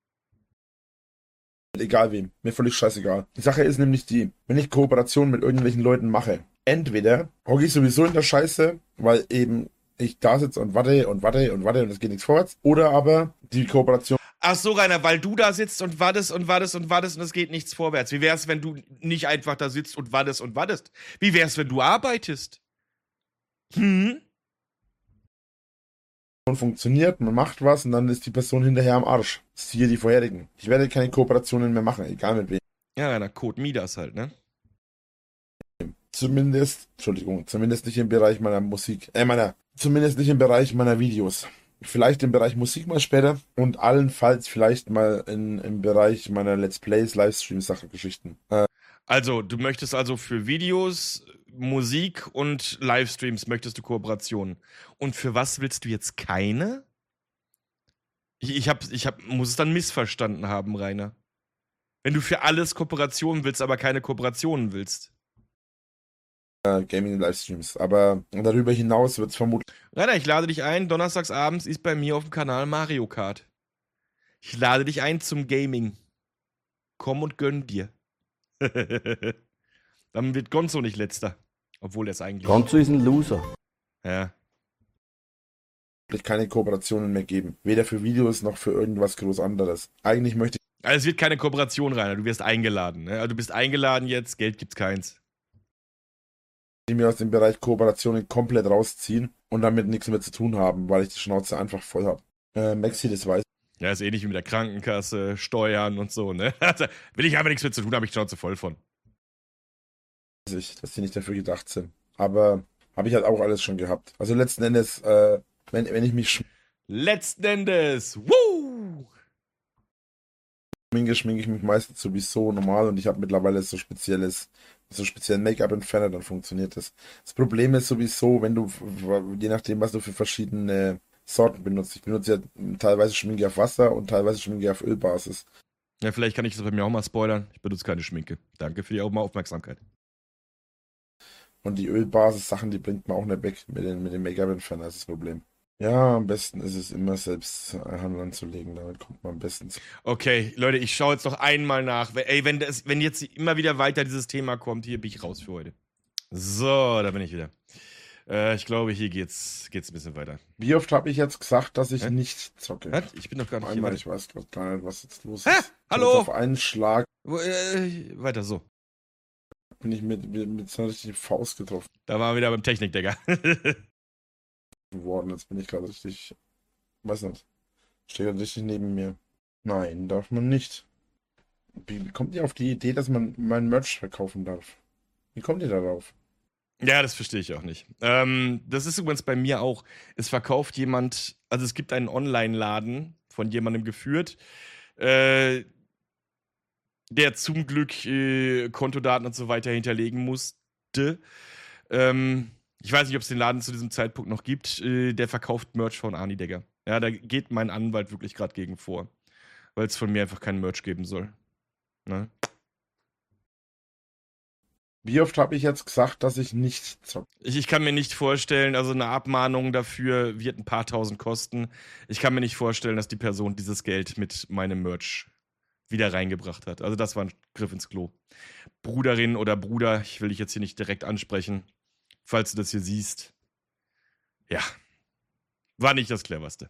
B: egal wem. Mir völlig scheißegal. Die Sache ist nämlich die, wenn ich Kooperationen mit irgendwelchen Leuten mache, entweder hocke ich sowieso in der Scheiße, weil eben ich da sitze und warte und warte und warte und es geht nichts vorwärts, oder aber die Kooperation.
A: Ach so, Rainer, weil du da sitzt und wartest und wartest und wartest und es geht nichts vorwärts. Wie wär's, wenn du nicht einfach da sitzt und wartest und wartest? Wie wär's, wenn du arbeitest? Hm?
B: funktioniert, man macht was und dann ist die Person hinterher am Arsch. Siehe die vorherigen. Ich werde keine Kooperationen mehr machen, egal mit wem.
A: Ja, Rainer, Code Midas halt, ne?
B: Zumindest, Entschuldigung, zumindest nicht im Bereich meiner Musik, äh, meiner, zumindest nicht im Bereich meiner Videos. Vielleicht im Bereich Musik mal später und allenfalls vielleicht mal in, im Bereich meiner Let's Plays, Livestreams, Sachen, Äh,
A: Also, du möchtest also für Videos, Musik und Livestreams möchtest du Kooperationen. Und für was willst du jetzt keine? Ich, ich, hab, ich hab, muss es dann missverstanden haben, Rainer. Wenn du für alles Kooperationen willst, aber keine Kooperationen willst.
B: Gaming-Livestreams. Aber darüber hinaus wird es vermutlich.
A: Rainer, ich lade dich ein. Donnerstags abends ist bei mir auf dem Kanal Mario Kart. Ich lade dich ein zum Gaming. Komm und gönn dir. Dann wird Gonzo nicht letzter. Obwohl er es eigentlich...
E: Gonzo ist ein Loser.
A: Ja.
B: keine Kooperationen mehr geben. Weder für Videos noch für irgendwas groß anderes. Eigentlich möchte ich.
A: Also es wird keine Kooperation, Rainer. Du wirst eingeladen. Ne? Also du bist eingeladen jetzt, Geld gibt's keins.
B: die mir aus dem Bereich Kooperationen komplett rausziehen und damit nichts mehr zu tun haben, weil ich die Schnauze einfach voll habe. Äh, Maxi, das weiß
A: Ja, ist ähnlich wie mit der Krankenkasse, Steuern und so, ne? Also, will ich aber nichts mit zu tun, habe ich die Schnauze voll von.
B: ich, dass die nicht dafür gedacht sind. Aber habe ich halt auch alles schon gehabt. Also letzten Endes, äh, wenn, wenn ich mich
A: Letzten Endes, woo!
B: schminke, schminke ich mich meistens sowieso normal und ich habe mittlerweile so spezielles, so speziellen Make-up-Entferner, dann funktioniert das. Das Problem ist sowieso, wenn du, je nachdem, was du für verschiedene Sorten benutzt. Ich benutze ja teilweise Schminke auf Wasser und teilweise Schminke auf Ölbasis.
A: Ja, vielleicht kann ich das bei mir auch mal spoilern. Ich benutze keine Schminke. Danke für die Aufmerksamkeit.
B: Und die Ölbasis-Sachen, die bringt man auch nicht weg mit den, mit dem Make-up-Entferner, das ist das Problem. Ja, am besten ist es immer selbst Hand anzulegen, damit kommt man am besten zu.
A: Okay, Leute, ich schaue jetzt noch einmal nach. Ey, wenn, das, wenn jetzt immer wieder weiter dieses Thema kommt, hier bin ich raus für heute. So, da bin ich wieder. Äh, ich glaube, hier geht's, geht's ein bisschen weiter.
B: Wie oft habe ich jetzt gesagt, dass ich
A: Hä?
B: nicht zocke?
A: Was? Ich bin doch gar nicht hier.
B: Einmal,
A: Warte.
B: ich weiß gerade gar nicht, was jetzt los
A: Hä?
B: ist.
A: Hallo?
B: Jetzt auf einen Schlag
A: Wo, äh, weiter so.
B: bin ich mit, mit, mit so einer richtigen Faust getroffen
A: Da waren wir wieder beim Technikdecker.
B: worden. Jetzt bin ich gerade richtig, weiß nicht, steht gerade richtig neben mir. Nein, darf man nicht. Wie, wie kommt ihr auf die Idee, dass man mein Merch verkaufen darf? Wie kommt ihr darauf?
A: Ja, das verstehe ich auch nicht. Ähm, das ist übrigens bei mir auch. Es verkauft jemand, also es gibt einen Online-Laden von jemandem geführt, äh, der zum Glück äh, Kontodaten und so weiter hinterlegen musste. Ähm, ich weiß nicht, ob es den Laden zu diesem Zeitpunkt noch gibt. Äh, der verkauft Merch von Arni Degger. Ja, da geht mein Anwalt wirklich gerade gegen vor. Weil es von mir einfach keinen Merch geben soll. Ne?
B: Wie oft habe ich jetzt gesagt, dass ich nicht zocke?
A: Ich, ich kann mir nicht vorstellen, also eine Abmahnung dafür wird ein paar tausend kosten. Ich kann mir nicht vorstellen, dass die Person dieses Geld mit meinem Merch wieder reingebracht hat. Also das war ein Griff ins Klo. Bruderin oder Bruder, ich will dich jetzt hier nicht direkt ansprechen, falls du das hier siehst. Ja, war nicht das Cleverste.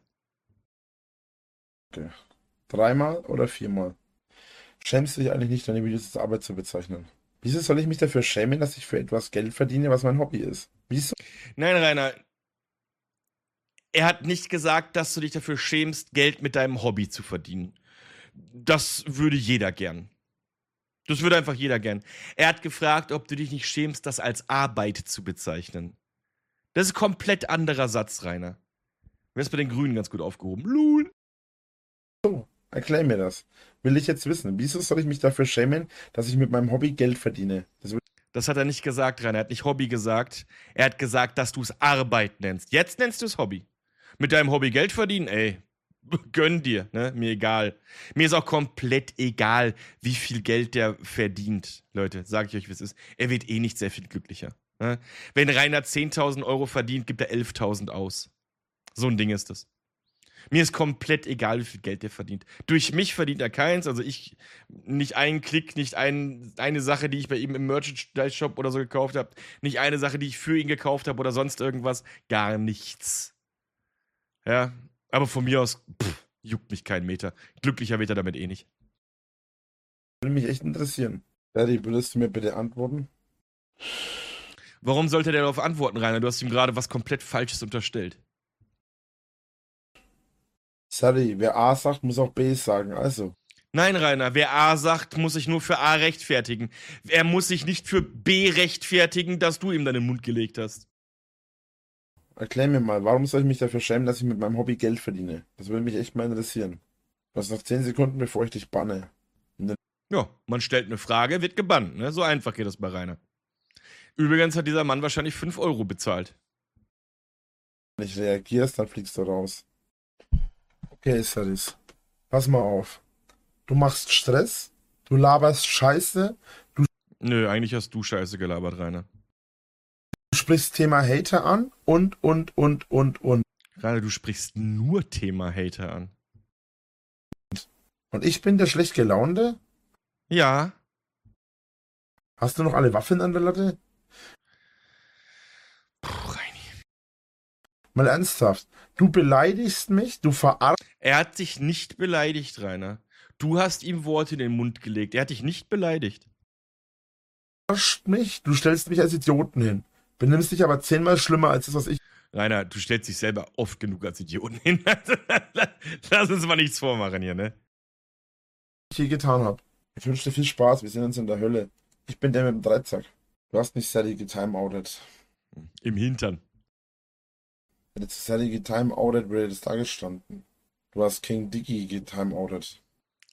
B: Okay. Dreimal oder viermal? Schämst du dich eigentlich nicht, deine Videos als Arbeit zu bezeichnen? Wieso soll ich mich dafür schämen, dass ich für etwas Geld verdiene, was mein Hobby ist? Wieso?
A: Nein, Rainer, er hat nicht gesagt, dass du dich dafür schämst, Geld mit deinem Hobby zu verdienen. Das würde jeder gern. Das würde einfach jeder gern. Er hat gefragt, ob du dich nicht schämst, das als Arbeit zu bezeichnen. Das ist ein komplett anderer Satz, Rainer. Du wärst bei den Grünen ganz gut aufgehoben. Lul.
B: Erklär mir das. Will ich jetzt wissen. Wieso soll ich mich dafür schämen, dass ich mit meinem Hobby Geld verdiene? Das wird
A: Das hat er nicht gesagt, Rainer. Er hat nicht Hobby gesagt. Er hat gesagt, dass du es Arbeit nennst. Jetzt nennst du es Hobby. Mit deinem Hobby Geld verdienen? Ey, gönn dir, ne? Mir egal. Mir ist auch komplett egal, wie viel Geld der verdient. Leute, sag ich euch, wie es ist. Er wird eh nicht sehr viel glücklicher. Ne? Wenn Rainer zehntausend Euro verdient, gibt er elftausend aus. So ein Ding ist das. Mir ist komplett egal, wie viel Geld der verdient. Durch mich verdient er keins. Also ich, nicht einen Klick, nicht ein, eine Sache, die ich bei ihm im Merchandise-Shop oder so gekauft habe. Nicht eine Sache, die ich für ihn gekauft habe oder sonst irgendwas. Gar nichts. Ja, aber von mir aus, pff, juckt mich kein Meter. Glücklicher wird er damit eh nicht.
B: würde mich echt interessieren. Daddy, würdest du mir bitte antworten?
A: Warum sollte der darauf antworten, Rainer? Du hast ihm gerade was komplett Falsches unterstellt.
B: Sorry, wer A sagt, muss auch B sagen. Also,
A: Nein, Rainer, wer A sagt, muss sich nur für A rechtfertigen. Er muss sich nicht für B rechtfertigen, dass du ihm deinen Mund gelegt hast.
B: erklär mir mal, warum soll ich mich dafür schämen, dass ich mit meinem Hobby Geld verdiene? Das würde mich echt mal interessieren. Du hast noch zehn Sekunden, bevor ich dich banne.
A: Ja, man stellt eine Frage, wird gebannt, ne? So einfach geht das bei Rainer. Übrigens hat dieser Mann wahrscheinlich fünf Euro bezahlt.
B: Wenn nicht reagierst, dann fliegst du raus. Okay, Saris. Pass mal auf. Du machst Stress, du laberst Scheiße,
A: Nö, eigentlich hast du Scheiße gelabert, Rainer.
B: du sprichst Thema Hater an und, und, und, und, und.
A: Rainer, du sprichst nur Thema Hater an.
B: Und ich bin der schlecht gelaunte?
A: Ja.
B: Hast du noch alle Waffen an der Latte?
A: Puh, Reini.
B: Mal ernsthaft. Du beleidigst mich, du verarschst
A: Er hat dich nicht beleidigt, Rainer. Du hast ihm Worte in den Mund gelegt. Er hat dich nicht beleidigt.
B: mich, du stellst mich als Idioten hin. Benimmst dich aber zehnmal schlimmer als das, was ich
A: Rainer, du stellst dich selber oft genug als Idioten hin. Lass uns mal nichts vormachen hier, ne?
B: hier getan habe. Ich wünsche dir viel Spaß. Wir sehen uns in der Hölle. Ich bin der mit dem Dreizack. Du hast mich Sally getimeoutet.
A: Im Hintern.
B: Hätte Sally getimeoutet, würde das da gestanden. Du hast King Dicky getimeoutet.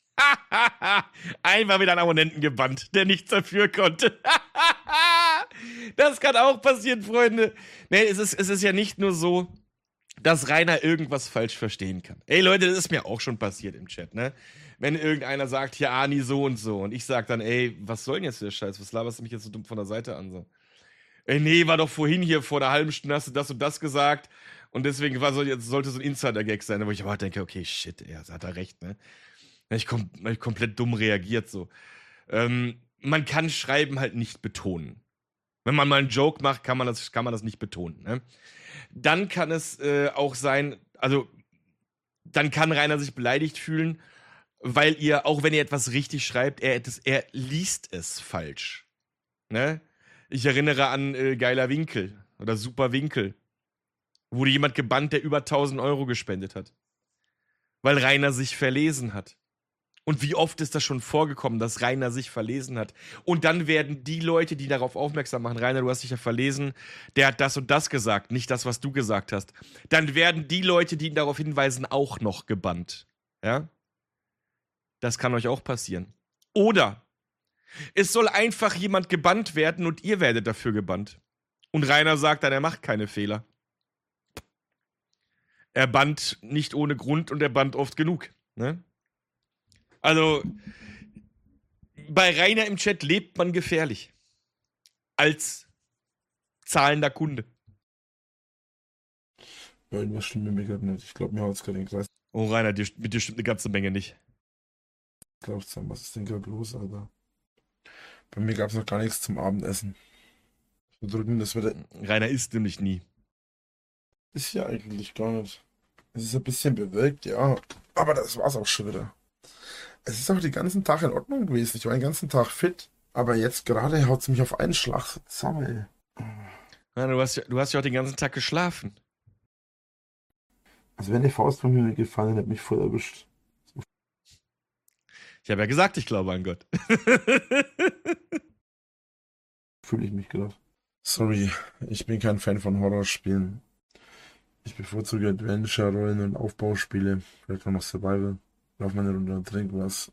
A: Einmal wieder einen Abonnenten gebannt, der nichts dafür konnte. Das kann auch passieren, Freunde. Nee, es ist, es ist ja nicht nur so, dass Rainer irgendwas falsch verstehen kann. Ey, Leute, das ist mir auch schon passiert im Chat, ne? Wenn irgendeiner sagt, hier, Ani, so und so. Und ich sag dann, ey, was soll denn jetzt der Scheiß? Was laberst du mich jetzt so dumm von der Seite an? So? Ey, nee, war doch vorhin hier, vor einer halben Stunde hast du das und das gesagt. Und deswegen war so, jetzt sollte so ein Insider-Gag sein, wo ich aber denke, okay, shit, ey, hat er recht, ne? Ich kom ich komplett dumm reagiert so. Ähm, man kann Schreiben halt nicht betonen. Wenn man mal einen Joke macht, kann man das, kann man das nicht betonen. Ne? Dann kann es äh, auch sein, also dann kann Rainer sich beleidigt fühlen, weil ihr, auch wenn ihr etwas richtig schreibt, er, etwas, er liest es falsch. Ne? Ich erinnere an äh, Geiler Winkel oder Super Winkel. Wurde jemand gebannt, der über tausend Euro gespendet hat. Weil Rainer sich verlesen hat. Und wie oft ist das schon vorgekommen, dass Rainer sich verlesen hat? Und dann werden die Leute, die darauf aufmerksam machen, Rainer, du hast dich ja verlesen, der hat das und das gesagt, nicht das, was du gesagt hast. Dann werden die Leute, die ihn darauf hinweisen, auch noch gebannt. Ja? Das kann euch auch passieren. Oder es soll einfach jemand gebannt werden und ihr werdet dafür gebannt. Und Rainer sagt dann, er macht keine Fehler. Er bannt nicht ohne Grund und er bannt oft genug. Ne? Also, bei Rainer im Chat lebt man gefährlich. Als zahlender Kunde.
B: Ja, irgendwas stimmt mit mir gerade nicht. Ich glaube, mir haut es gerade den Kreis.
A: Oh, Rainer, dir, mit dir stimmt eine ganze Menge nicht.
B: Glaubst du, was ist denn gerade los, Alter? Bei mir gab es noch gar nichts zum Abendessen. Wir drücken das wieder.
A: Rainer isst nämlich nie.
B: Ist ja eigentlich gar nicht. Es ist ein bisschen bewölkt, ja. Aber das war's auch schon wieder. Es ist auch den ganzen Tag in Ordnung gewesen. Ich war den ganzen Tag fit. Aber jetzt gerade haut es mich auf einen Schlag zusammen, ey.
A: Rainer, du hast, ja, du hast ja auch den ganzen Tag geschlafen.
B: Also wenn die Faust von mir gefallen hätte, mich voll erwischt.
A: Ich habe ja gesagt, ich glaube an Gott.
B: Fühle ich mich gerade. Sorry, ich bin kein Fan von Horrorspielen. Ich bevorzuge Adventure-Rollen und Aufbauspiele. Vielleicht auch noch Survival. Lauf mal eine Runde und trink was.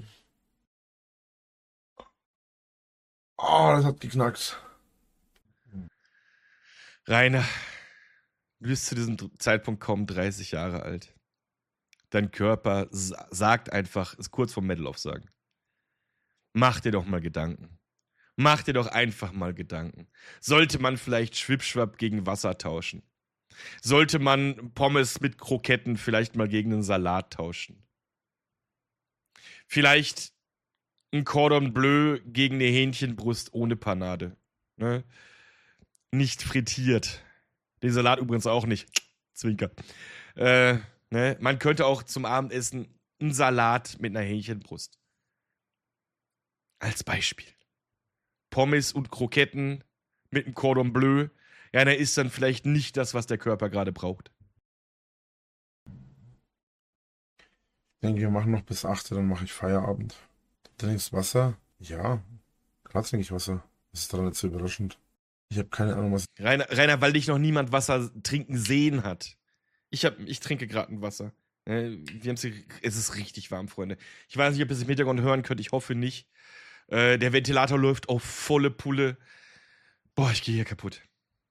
B: Oh, das hat geknackt.
A: Rainer, du bist zu diesem Zeitpunkt kaum dreißig Jahre alt. Dein Körper sagt einfach, ist kurz vorm Metal-Aufsagen. Mach dir doch mal Gedanken. Mach dir doch einfach mal Gedanken. Sollte man vielleicht Schwippschwapp gegen Wasser tauschen? Sollte man Pommes mit Kroketten vielleicht mal gegen einen Salat tauschen? Vielleicht ein Cordon Bleu gegen eine Hähnchenbrust ohne Panade. Ne? Nicht frittiert. Den Salat übrigens auch nicht. Zwinker. Äh, ne? Man könnte auch zum Abendessen einen Salat mit einer Hähnchenbrust. Als Beispiel. Pommes und Kroketten mit einem Cordon Bleu. Ja, der ist dann vielleicht nicht das, was der Körper gerade braucht.
B: Ich denke, wir machen noch bis acht, dann mache ich Feierabend. Du trinkst Wasser? Ja, klar trinke ich Wasser. Das ist daran nicht so überraschend. Ich habe keine Ahnung, was...
A: Rainer, Rainer, weil dich noch niemand Wasser trinken sehen hat. Ich, hab, ich trinke gerade ein Wasser. Äh, wir haben's hier, es ist richtig warm, Freunde. Ich weiß nicht, ob ihr es im Hintergrund hören könnt. Ich hoffe nicht. Äh, der Ventilator läuft auf volle Pulle. Boah, ich gehe hier kaputt.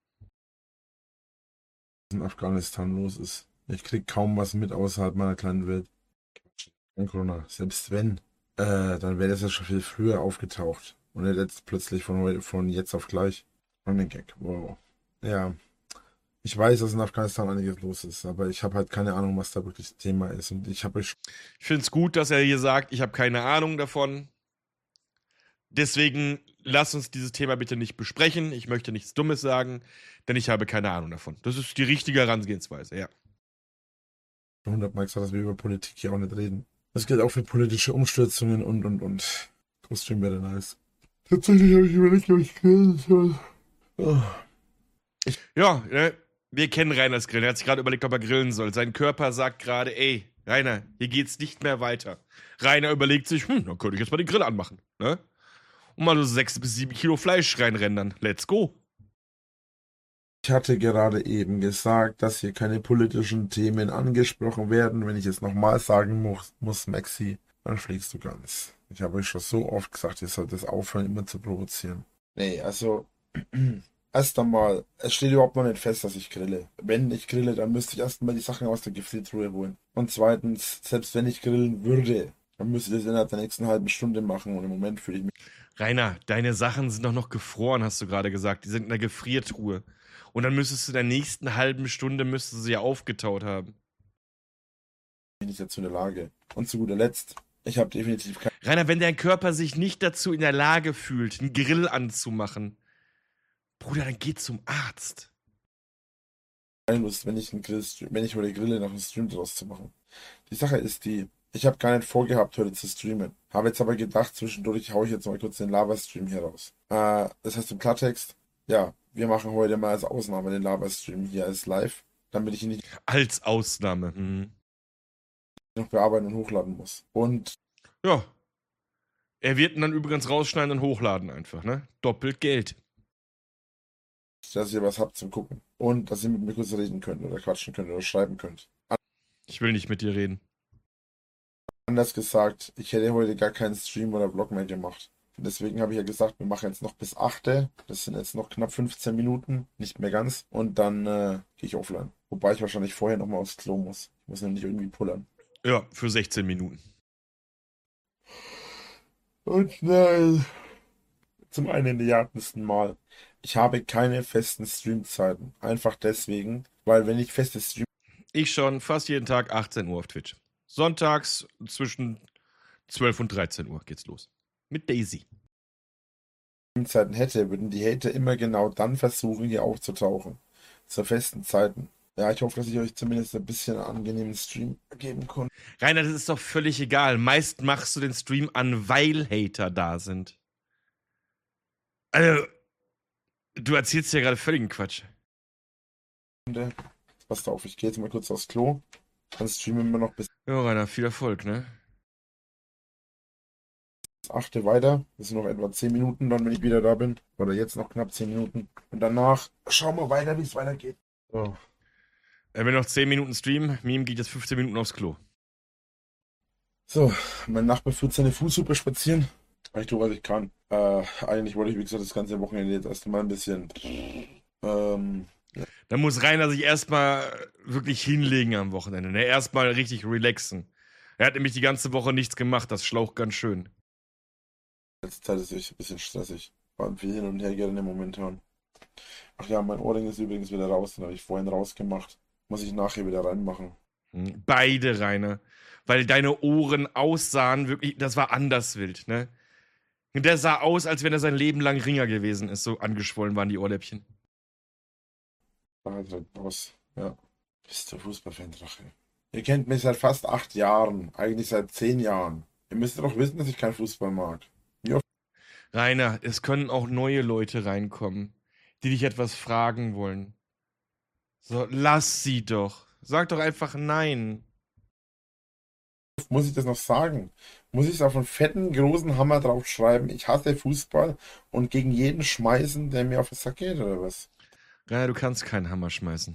B: in Afghanistan los ist. Ich krieg kaum was mit außerhalb meiner kleinen Welt. Kein Corona. Selbst wenn, äh, dann wäre das ja schon viel früher aufgetaucht. Und nicht jetzt plötzlich von, heu- von jetzt auf gleich. Running Gag. Wow. Ja. Ich weiß, dass in Afghanistan einiges los ist, aber ich habe halt keine Ahnung, was da wirklich Thema ist. Und ich habe euch
A: Ich finde es gut, dass er hier sagt, ich habe keine Ahnung davon. Deswegen lass uns dieses Thema bitte nicht besprechen. Ich möchte nichts Dummes sagen, denn ich habe keine Ahnung davon. Das ist die richtige Herangehensweise, ja.
B: schon hundertmal gesagt, dass wir über Politik hier auch nicht reden. Das gilt auch für politische Umstürzungen und, und, und. Kostüm wäre nice. Tatsächlich habe ich überlegt, ob ich grillen soll. Oh.
A: Ja, ne? Wir kennen Rainers Grillen. Er hat sich gerade überlegt, ob er grillen soll. Sein Körper sagt gerade, ey, Rainer, hier geht's nicht mehr weiter. Rainer überlegt sich, hm, dann könnte ich jetzt mal den Grill anmachen, ne? Und mal so sechs bis sieben Kilo Fleisch reinrendern. Let's go.
B: Ich hatte gerade eben gesagt, dass hier keine politischen Themen angesprochen werden. Wenn ich es nochmal sagen muss, muss Maxi, dann schlägst du ganz. Ich habe euch schon so oft gesagt, ihr sollt das aufhören, immer zu provozieren. Nee, also, erst einmal, es steht überhaupt noch nicht fest, dass ich grille. Wenn ich grille, dann müsste ich erstmal die Sachen aus der Gefriertruhe holen. Und zweitens, selbst wenn ich grillen würde, dann müsste ich das innerhalb der nächsten halben Stunde machen. Und im Moment fühle ich mich...
A: Rainer, deine Sachen sind doch noch gefroren, hast du gerade gesagt. Die sind in der Gefriertruhe. Und dann müsstest du in der nächsten halben Stunde müsstest du sie ja aufgetaut haben.
B: nicht dazu in der Lage. Und zu guter Letzt, ich habe definitiv keine
A: Rainer, wenn dein Körper sich nicht dazu in der Lage fühlt, einen Grill anzumachen, Bruder, dann geh zum Arzt.
B: Lust, wenn ich einen Grill, wenn ich heute grille, noch einen Stream draus zu machen. Die Sache ist die, ich habe gar nicht vorgehabt, heute zu streamen. Habe jetzt aber gedacht, zwischendurch haue ich jetzt mal kurz den Lava-Stream hier raus. Äh, das heißt im Klartext, ja, wir machen heute mal als Ausnahme den Lava-Stream hier als live, damit ich ihn nicht
A: Als Ausnahme. Mhm.
B: noch bearbeiten und hochladen muss. Und
A: Ja. Er wird ihn dann übrigens rausschneiden und hochladen einfach, ne? Doppelt Geld.
B: dass ihr was habt zum Gucken. Und dass ihr mit mir kurz reden könnt oder quatschen könnt oder schreiben könnt.
A: Ich will nicht mit dir reden.
B: Anders gesagt, ich hätte heute gar keinen Stream oder Vlog mehr gemacht. Und deswegen habe ich ja gesagt, wir machen jetzt noch bis acht. Das sind jetzt noch knapp fünfzehn Minuten, nicht mehr ganz. Und dann äh, gehe ich offline. Wobei ich wahrscheinlich vorher nochmal aufs Klo muss. Ich muss nämlich irgendwie pullern.
A: Ja, für sechzehn Minuten.
B: Und nein, zum allerersten Mal. Ich habe keine festen Streamzeiten. Einfach deswegen, weil wenn ich feste Stream
A: Ich schon fast jeden Tag achtzehn Uhr auf Twitch. Sonntags zwischen zwölf und dreizehn Uhr geht's los. Mit Daisy.
B: Streamzeiten hätte, würden die Hater immer genau dann versuchen, hier aufzutauchen. Zur festen Zeiten. Ja, ich hoffe, dass ich euch zumindest ein bisschen einen angenehmen Stream geben konnte.
A: Rainer, das ist doch völlig egal. Meist machst du den Stream an, weil Hater da sind. Also, du erzählst ja gerade völligen Quatsch.
B: Passt auf, ich gehe jetzt mal kurz aufs Klo. Dann streamen wir noch bis
A: Ja, Rainer, viel Erfolg, ne?
B: acht weiter. Das sind noch etwa zehn Minuten dann, wenn ich wieder da bin. Oder jetzt noch knapp zehn Minuten. Und danach schauen wir weiter, wie es weitergeht. So.
A: Wenn wir noch zehn Minuten streamen, Meme geht jetzt fünfzehn Minuten aufs Klo.
B: So, mein Nachbar führt seine Fußsuppe spazieren. Ich tue, was ich kann. Äh, eigentlich wollte ich, wie gesagt, das ganze Wochenende jetzt erst mal ein bisschen. Ähm,
A: Da muss Rainer sich erstmal wirklich hinlegen am Wochenende, ne? Erstmal richtig relaxen. Er hat nämlich die ganze Woche nichts gemacht, das schlaucht ganz schön.
B: letzte Zeit ist es ein bisschen stressig. Vor allem viel hin und her gerne momentan. Ach ja, mein Ohrring ist übrigens wieder raus. Den habe ich vorhin rausgemacht. Muss ich nachher wieder reinmachen.
A: Hm, Beide, Rainer. Weil deine Ohren aussahen wirklich, das war anders wild, ne? Und der sah aus, als wenn er sein Leben lang Ringer gewesen ist. So angeschwollen waren die Ohrläppchen.
B: Da halt halt aus. Ja. Bist du Fußballfan, Drache? Ihr kennt mich seit fast acht Jahren. Eigentlich seit zehn Jahren. Ihr müsst doch wissen, dass ich keinen Fußball mag.
A: Rainer, es können auch neue Leute reinkommen, die dich etwas fragen wollen. So, lass sie doch. Sag doch einfach nein.
B: Muss ich das noch sagen? Muss ich es auf einen fetten, großen Hammer drauf schreiben? Ich hasse Fußball und gegen jeden schmeißen, der mir auf den Sack geht, oder was?
A: Rainer, du kannst keinen Hammer schmeißen.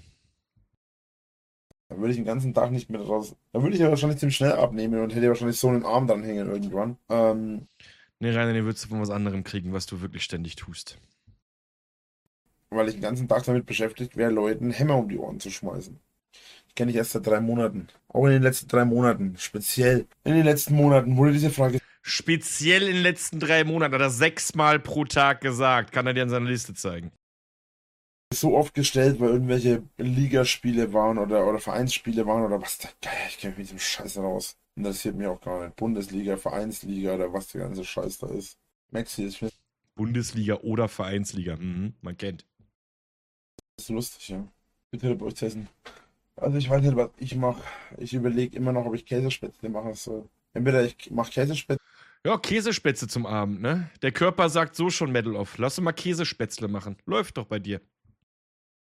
B: Da würde ich den ganzen Tag nicht mehr raus. Da würde ich ja wahrscheinlich ziemlich schnell abnehmen und hätte wahrscheinlich so einen Arm dran hängen irgendwann. Ähm,
A: Nee, Rainer, den würdest du von was anderem kriegen, was du wirklich ständig tust.
B: weil ich den ganzen Tag damit beschäftigt wäre, Leuten Hämmer um die Ohren zu schmeißen. Ich kenne dich erst seit drei Monaten. Auch in den letzten drei Monaten. Speziell in den letzten Monaten wurde diese Frage
A: Speziell in den letzten drei Monaten hat er sechsmal pro Tag gesagt. Kann er dir an seiner Liste zeigen.
B: so oft gestellt, weil irgendwelche Ligaspiele waren oder, oder Vereinsspiele waren oder was. Da, ich kenne mich mit diesem Scheiß raus. Interessiert mich auch gar nicht. Bundesliga, Vereinsliga oder was der ganze Scheiß da ist. Maxi, ich finde
A: Bundesliga oder Vereinsliga. Mhm, man kennt.
B: das lustig, ja. Bitte bei euch essen. Also ich weiß nicht, was ich mache. Ich überlege immer noch, ob ich Käsespätzle machen soll. Entweder ich mache Käsespätzle.
A: Ja, Käsespätzle zum Abend, ne? Der Körper sagt so schon Medal off. Lass uns mal Käsespätzle machen. Läuft doch bei dir.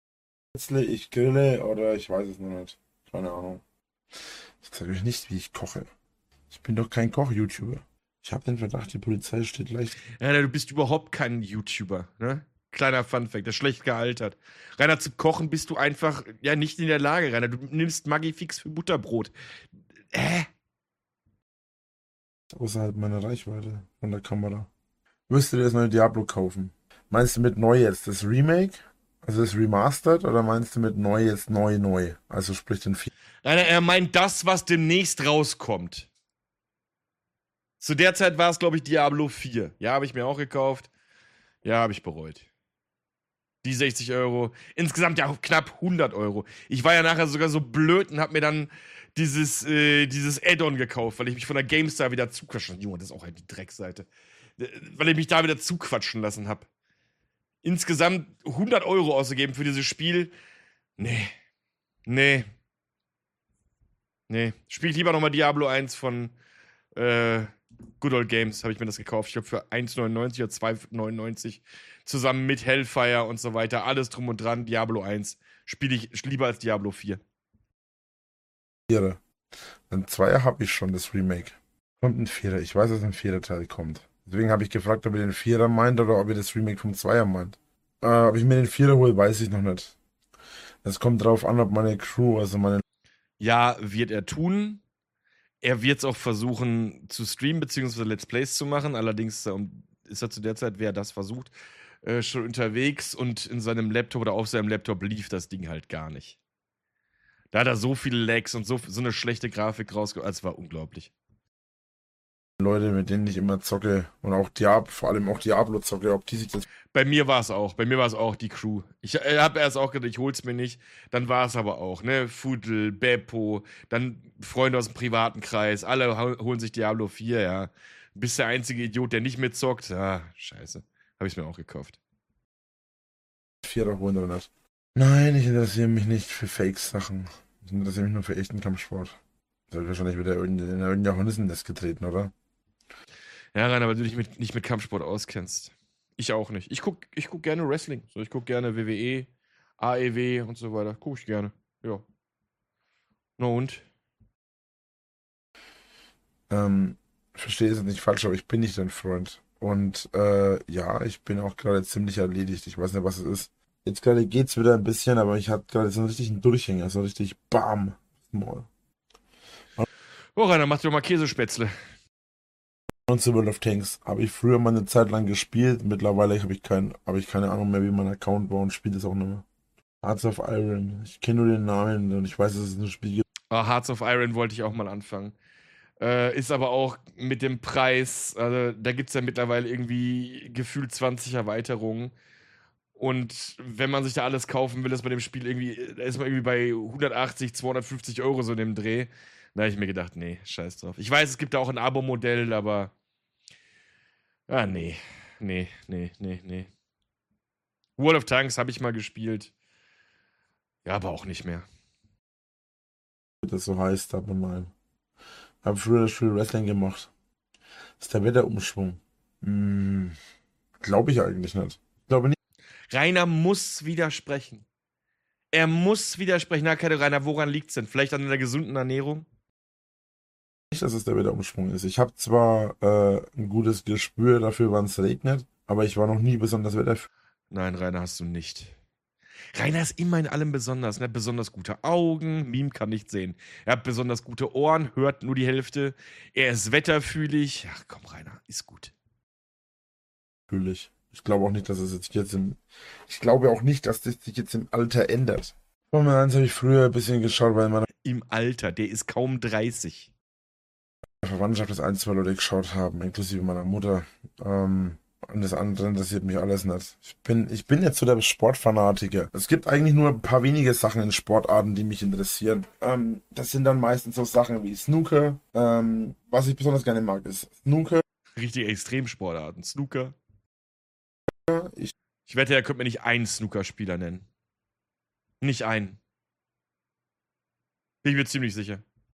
B: ich grille oder ich weiß es noch nicht. Keine Ahnung. Ich sage euch nicht, wie ich koche. Ich bin doch kein Koch-YouTuber. Ich habe den Verdacht, die Polizei steht leicht.
A: Rainer, du bist überhaupt kein YouTuber, ne? Kleiner Funfact, das ist schlecht gealtert. Rainer, zum Kochen bist du einfach ja nicht in der Lage, Rainer. Du nimmst Maggi-Fix für Butterbrot. Hä?
B: Außerhalb meiner Reichweite von der Kamera. Müsst ihr das neue Diablo kaufen? Meinst du mit neu jetzt das Remake? Also das Remastered? Oder meinst du mit neu jetzt neu neu? Also sprich den vier.
A: Rainer, er meint das, was demnächst rauskommt. Zu der Zeit war es, glaube ich, Diablo vier. Ja, habe ich mir auch gekauft. Ja, habe ich bereut. Die sechzig Euro. Insgesamt ja knapp hundert Euro. Ich war ja nachher sogar so blöd und habe mir dann dieses, äh, dieses Add-on gekauft, weil ich mich von der GameStar wieder zuquatschen. Junge, das ist auch eine Dreckseite. Weil ich mich da wieder zuquatschen lassen habe. Insgesamt hundert Euro ausgegeben für dieses Spiel. Nee. Nee. Nee. Spielt lieber nochmal Diablo eins von äh, Good Old Games, habe ich mir das gekauft. Ich glaube für eins neunundneunzig oder zwei neunundneunzig. Zusammen mit Hellfire und so weiter. Alles drum und dran. Diablo eins. Spiele ich lieber als Diablo vier.
B: Vierer. Ein Zweier habe ich schon, das Remake. Kommt ein Vierer. Ich weiß, dass ein Vierer Teil kommt. Deswegen habe ich gefragt, ob ihr den Vierer meint oder ob ihr das Remake vom Zweier meint. Äh, ob ich mir den Vierer hole, weiß ich noch nicht. Es kommt drauf an, ob meine Crew, also meine...
A: Ja, wird er tun. Er wird es auch versuchen zu streamen, beziehungsweise Let's Plays zu machen. Allerdings ist er, um, ist er zu der Zeit, wer das versucht, äh, schon unterwegs und in seinem Laptop oder auf seinem Laptop lief das Ding halt gar nicht. Da hat er so viele Lags und so, so eine schlechte Grafik rausgebracht. Es war unglaublich.
B: Leute, mit denen ich immer zocke und auch Diablo, vor allem auch Diablo zocke, ob die sich das...
A: Bei mir war es auch. Bei mir war es auch die Crew. Ich äh, habe erst auch gedacht, ich hol's mir nicht. Dann war es aber auch, ne? Fudel, Beppo, dann Freunde aus dem privaten Kreis. Alle holen sich Diablo vier, ja. Bist der einzige Idiot, der nicht mitzockt. Ah, scheiße. Habe ich mir auch gekauft.
B: Vierer holen oder nicht? Nein, ich interessiere mich nicht für Fake-Sachen. Ich interessiere mich nur für echten Kampfsport. Da wird wahrscheinlich wieder in irgendein Johannissen-Nest getreten, oder?
A: Ja, Rainer, weil du dich mit, nicht mit Kampfsport auskennst. Ich auch nicht. Ich guck, ich guck gerne Wrestling. So, ich guck gerne W W E, A E W und so weiter. Guck ich gerne. Ja. Na und?
B: Ähm, verstehe es nicht falsch, aber ich bin nicht dein Freund. Und äh, ja, ich bin auch gerade ziemlich erledigt. Ich weiß nicht, was es ist. Jetzt gerade geht's wieder ein bisschen, aber ich hatte gerade so einen richtigen Durchhänger, so richtig BAM. Mal.
A: Oh, Rainer, mach dir doch mal Käsespätzle.
B: Und World of Tanks habe ich früher mal eine Zeit lang gespielt. Mittlerweile habe ich, kein, hab ich keine Ahnung mehr, wie mein Account war und spiele es auch nicht mehr. Hearts of Iron. Ich kenne nur den Namen und ich weiß, dass es ein Spiel gibt.
A: Oh, Hearts of Iron wollte ich auch mal anfangen. Äh, ist aber auch mit dem Preis, also da gibt es ja mittlerweile irgendwie gefühlt zwanzig Erweiterungen. Und wenn man sich da alles kaufen will, ist bei dem Spiel irgendwie, da ist man irgendwie bei hundertachtzig, zweihundertfünfzig Euro so in dem Dreh. Da habe ich mir gedacht, nee, scheiß drauf. Ich weiß, es gibt da auch ein Abo-Modell, aber. Ah, nee. Nee, nee, nee, nee. World of Tanks habe ich mal gespielt. Ja, aber auch nicht mehr.
B: Das so heißt, aber mal. Habe früher das Spiel Wrestling gemacht. Ist der Wetterumschwung? Hm, glaube ich eigentlich nicht. Ich glaube nicht.
A: Rainer muss widersprechen. Er muss widersprechen. Na, keine Rainer, woran liegt es denn? Vielleicht an der gesunden Ernährung?
B: Nicht, dass es der Wetterumschwung ist. Ich habe zwar äh, ein gutes Gespür dafür, wann es regnet, aber ich war noch nie besonders Wetter.
A: Nein, Rainer hast du nicht. Rainer ist immer in allem besonders. Er hat besonders gute Augen, Meme kann nicht sehen. Er hat besonders gute Ohren, hört nur die Hälfte. Er ist wetterfühlig. Ach komm, Rainer, ist gut.
B: Natürlich. Ich glaube auch nicht, dass es jetzt, jetzt im. Ich glaube auch nicht, dass das sich jetzt im Alter ändert. Formel eins habe ich früher ein bisschen geschaut, weil meine
A: Im Alter, der ist kaum dreißig.
B: Verwandtschaft das ein, zwei Leute geschaut haben, inklusive meiner Mutter. Ähm, und das andere interessiert mich alles nicht. Ich bin, ich bin jetzt so der Sportfanatiker. Es gibt eigentlich nur ein paar wenige Sachen in Sportarten, die mich interessieren. Ähm, das sind dann meistens so Sachen wie Snooker. Ähm, was ich besonders gerne mag, ist Snooker.
A: Richtig Extremsportarten. Snooker.
B: Ich,
A: Ich wette, er könnte mir nicht einen Snooker-Spieler nennen. Nicht einen. Bin ich mir ziemlich sicher.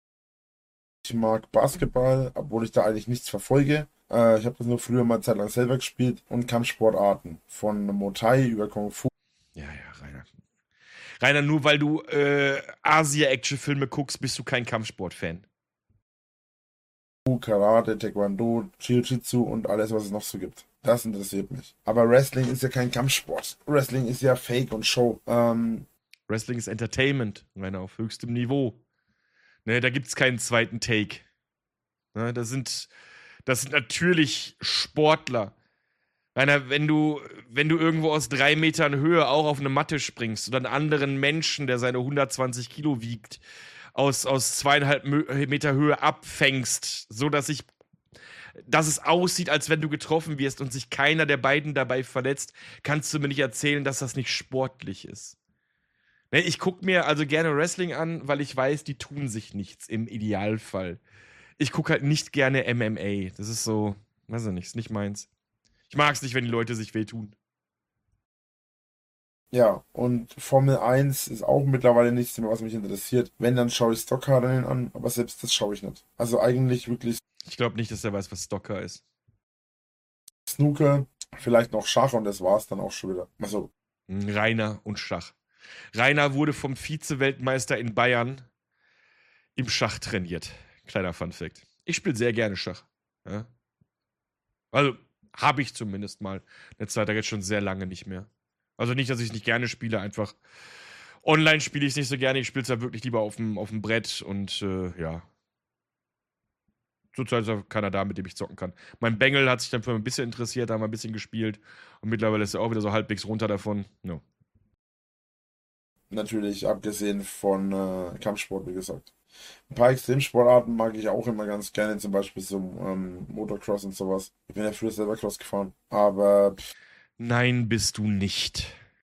B: ich mag Basketball, obwohl ich da eigentlich nichts verfolge. Äh, ich habe das nur früher mal eine Zeit lang selber gespielt. Und Kampfsportarten. Von Muay Thai über Kung Fu.
A: Ja, ja, Rainer. Rainer, nur weil du äh, Asia-Action-Filme guckst, bist du kein Kampfsport-Fan.
B: Karate, Taekwondo, Jiu-Jitsu und alles, was es noch so gibt. Das interessiert mich. Aber Wrestling ist ja kein Kampfsport. Wrestling ist ja Fake und Show. Ähm,
A: Wrestling ist Entertainment, Rainer, auf höchstem Niveau. Ne, da gibt's keinen zweiten Take. Ne, das sind, das sind natürlich Sportler. Rainer, wenn du, wenn du irgendwo aus drei Metern Höhe auch auf eine Matte springst oder einen anderen Menschen, der seine hundertzwanzig Kilo wiegt, aus, aus zweieinhalb Meter Höhe abfängst, so dass ich, dass es aussieht, als wenn du getroffen wirst und sich keiner der beiden dabei verletzt, kannst du mir nicht erzählen, dass das nicht sportlich ist. Ne, ich gucke mir also gerne Wrestling an, weil ich weiß, die tun sich nichts im Idealfall. Ich gucke halt nicht gerne M M A. Das ist so, weiß ich nicht, ist nicht meins. Ich mag es nicht, wenn die Leute sich wehtun.
B: ja, und Formel eins ist auch mittlerweile nichts mehr, was mich interessiert. Wenn, dann schaue ich Stockcar-Rennen an, aber selbst das schaue ich nicht. Also eigentlich wirklich
A: Ich glaube nicht, dass er weiß, was Stocker ist.
B: Snooker, vielleicht noch Schach und das war's dann auch schon wieder. Also,
A: Rainer und Schach. Rainer wurde vom Vize-Weltmeister in Bayern im Schach trainiert. Kleiner Funfact. Ich spiele sehr gerne Schach. Ja? Also, habe ich zumindest mal. Eine Zeit lang jetzt schon sehr lange nicht mehr. Also nicht, dass ich es nicht gerne spiele, einfach online spiele ich es nicht so gerne. Ich spiele es ja wirklich lieber auf dem, auf dem Brett und äh, ja. Zurzeit ist auch keiner da, mit dem ich zocken kann. Mein Bengel hat sich dann für ein bisschen interessiert, da haben wir ein bisschen gespielt und mittlerweile ist er auch wieder so halbwegs runter davon. No.
B: natürlich abgesehen von äh, Kampfsport, wie gesagt. Ein paar Extremsportarten mag ich auch immer ganz gerne, zum Beispiel so ähm, Motocross und sowas. Ich bin ja früher selber Cross gefahren, aber pff,
A: Nein, bist du nicht.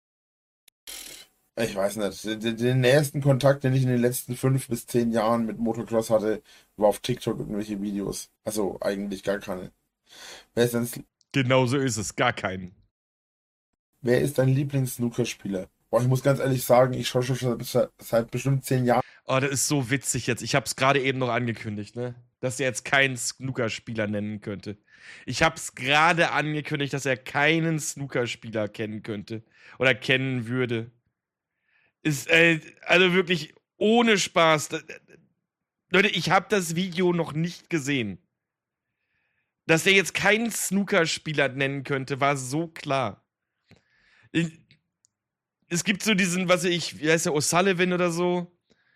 B: ich weiß nicht. Den, den nächsten Kontakt, den ich in den letzten fünf bis zehn Jahren mit Motocross hatte, war auf TikTok irgendwelche Videos. Also eigentlich gar keine. Wer ist dein,
A: Genau so ist es, gar keinen.
B: wer ist dein Lieblings-Snookerspieler? Boah, ich muss ganz ehrlich sagen, ich schaue schon seit, seit bestimmt zehn Jahren.
A: Oh, das ist so witzig jetzt. Ich habe es gerade eben noch angekündigt, ne? Dass er jetzt keinen Snookerspieler nennen könnte. Ich habe es gerade angekündigt, dass er keinen Snookerspieler kennen könnte. Oder kennen würde. Ist, äh, also wirklich ohne Spaß. Da- Leute, ich habe das Video noch nicht gesehen. Dass er jetzt keinen Snookerspieler nennen könnte, war so klar. Ich, es gibt so diesen, was weiß ich, wie heißt der, O'Sullivan oder so,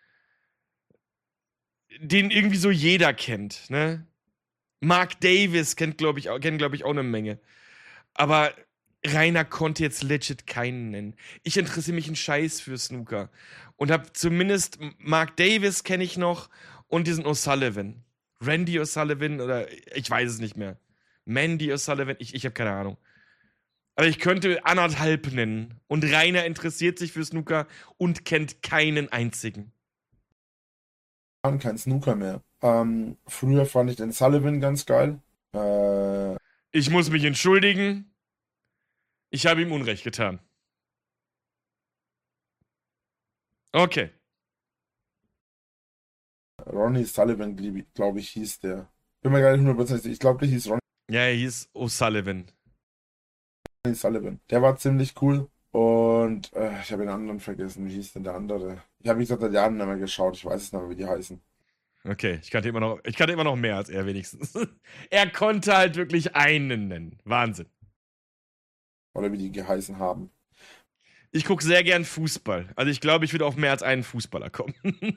A: den irgendwie so jeder kennt, ne? Mark Davis kennt, glaube ich, auch- kennt, glaube ich, auch eine Menge. Aber Rainer konnte jetzt legit keinen nennen. Ich interessiere mich einen Scheiß für Snooker. Und habe zumindest Mark Davis kenne ich noch und diesen O'Sullivan. Randy O'Sullivan oder ich weiß es nicht mehr. Mandy O'Sullivan, ich, ich habe keine Ahnung. Aber ich könnte anderthalb nennen. Und Rainer interessiert sich für Snooker und kennt keinen einzigen.
B: Kein Snooker mehr. Ähm, früher fand ich den Sullivan ganz geil. Äh,
A: Ich muss mich entschuldigen. Ich habe ihm Unrecht getan. Okay.
B: Ronnie Sullivan, glaube ich, hieß der. Bin mir gar nicht hundertprozentig sicher. Ich glaube, der hieß Ronnie
A: Ja, er hieß O'Sullivan.
B: Sullivan. Der war ziemlich cool. Und äh, ich habe den anderen vergessen. Wie hieß denn der andere? Ich habe, wie gesagt, seit Jahren nicht mehr geschaut. Ich weiß es nicht mehr, wie die heißen.
A: Okay, ich kannte immer noch, ich kannte immer noch mehr als er wenigstens. Er konnte halt wirklich einen nennen. Wahnsinn.
B: Oder wie die geheißen haben.
A: Ich gucke sehr gern Fußball. Also ich glaube, ich würde auf mehr als einen Fußballer kommen.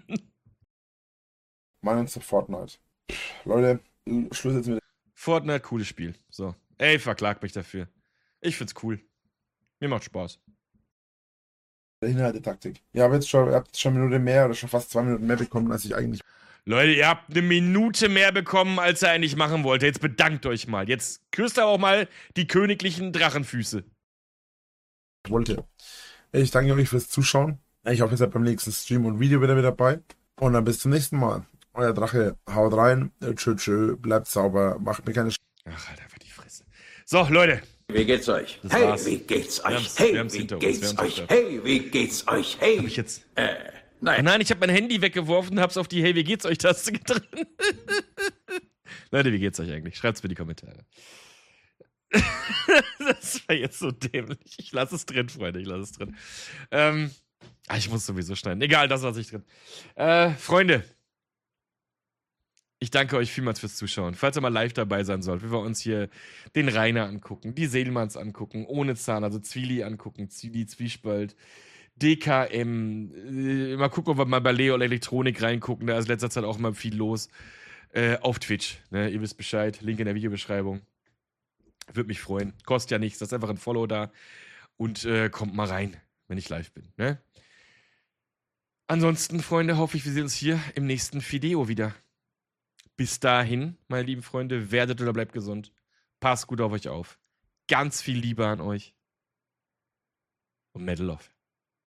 B: Meinung zu Fortnite. Leute, Schluss jetzt mit
A: Fortnite, cooles Spiel. So. Ey, verklagt mich dafür. Ich find's cool. Mir macht Spaß.
B: der Hinhaltetaktik. Ihr habt jetzt schon, ihr habt schon eine Minute mehr oder schon fast zwei Minuten mehr bekommen, als ich eigentlich
A: Leute, ihr habt eine Minute mehr bekommen, als er eigentlich machen wollte. Jetzt bedankt euch mal. Jetzt küsst er auch mal die königlichen Drachenfüße.
B: wollte. Ich danke euch fürs Zuschauen. Ich hoffe, ihr seid beim nächsten Stream und Video wieder mit dabei. Und dann bis zum nächsten Mal. Euer Drache, haut rein. Tschö, tschö, bleibt sauber, macht mir keine Sch
A: Ach, halt einfach die Fresse. So, Leute.
E: Wie geht's euch?
A: Das
E: Hey,
A: war's.
E: wie geht's
A: Wir
E: euch?
A: haben's- wir
E: Hey,
A: haben's
E: wie
A: hinter uns. Wir
E: geht's
A: haben's
E: euch?
A: hinter
E: Hey, wie geht's euch? Hey.
A: Hab ich jetzt.
E: Äh,
A: Oh
E: nein.
A: nein, ich habe mein Handy weggeworfen und hab's auf die Hey, wie geht's euch Taste gedrückt. Leute, wie geht's euch eigentlich? Schreibt's mir in die Kommentare. Das war jetzt so dämlich. Ich lasse es drin, Freunde, ich lasse es drin. Ähm, Ah, ich muss sowieso schneiden. Egal, das lasse ich drin. Äh, Freunde, ich danke euch vielmals fürs Zuschauen. Falls ihr mal live dabei sein sollt, wie wir uns hier den Rainer angucken, die Seelmanns angucken, ohne Zahn, also Zwili angucken, Zwili, Zwiespalt, D K M, äh, mal gucken, ob wir mal bei Leo Elektronik reingucken, da ist in letzter Zeit auch immer viel los. Äh, auf Twitch, ne? Ihr wisst Bescheid, Link in der Videobeschreibung. Würde mich freuen. Kostet ja nichts, das ist einfach ein Follow da. Und äh, kommt mal rein, wenn ich live bin, ne? Ansonsten, Freunde, hoffe ich, wir sehen uns hier im nächsten Video wieder. Bis dahin, meine lieben Freunde, werdet oder bleibt gesund. Passt gut auf euch auf. Ganz viel Liebe an euch. Und Medal Love.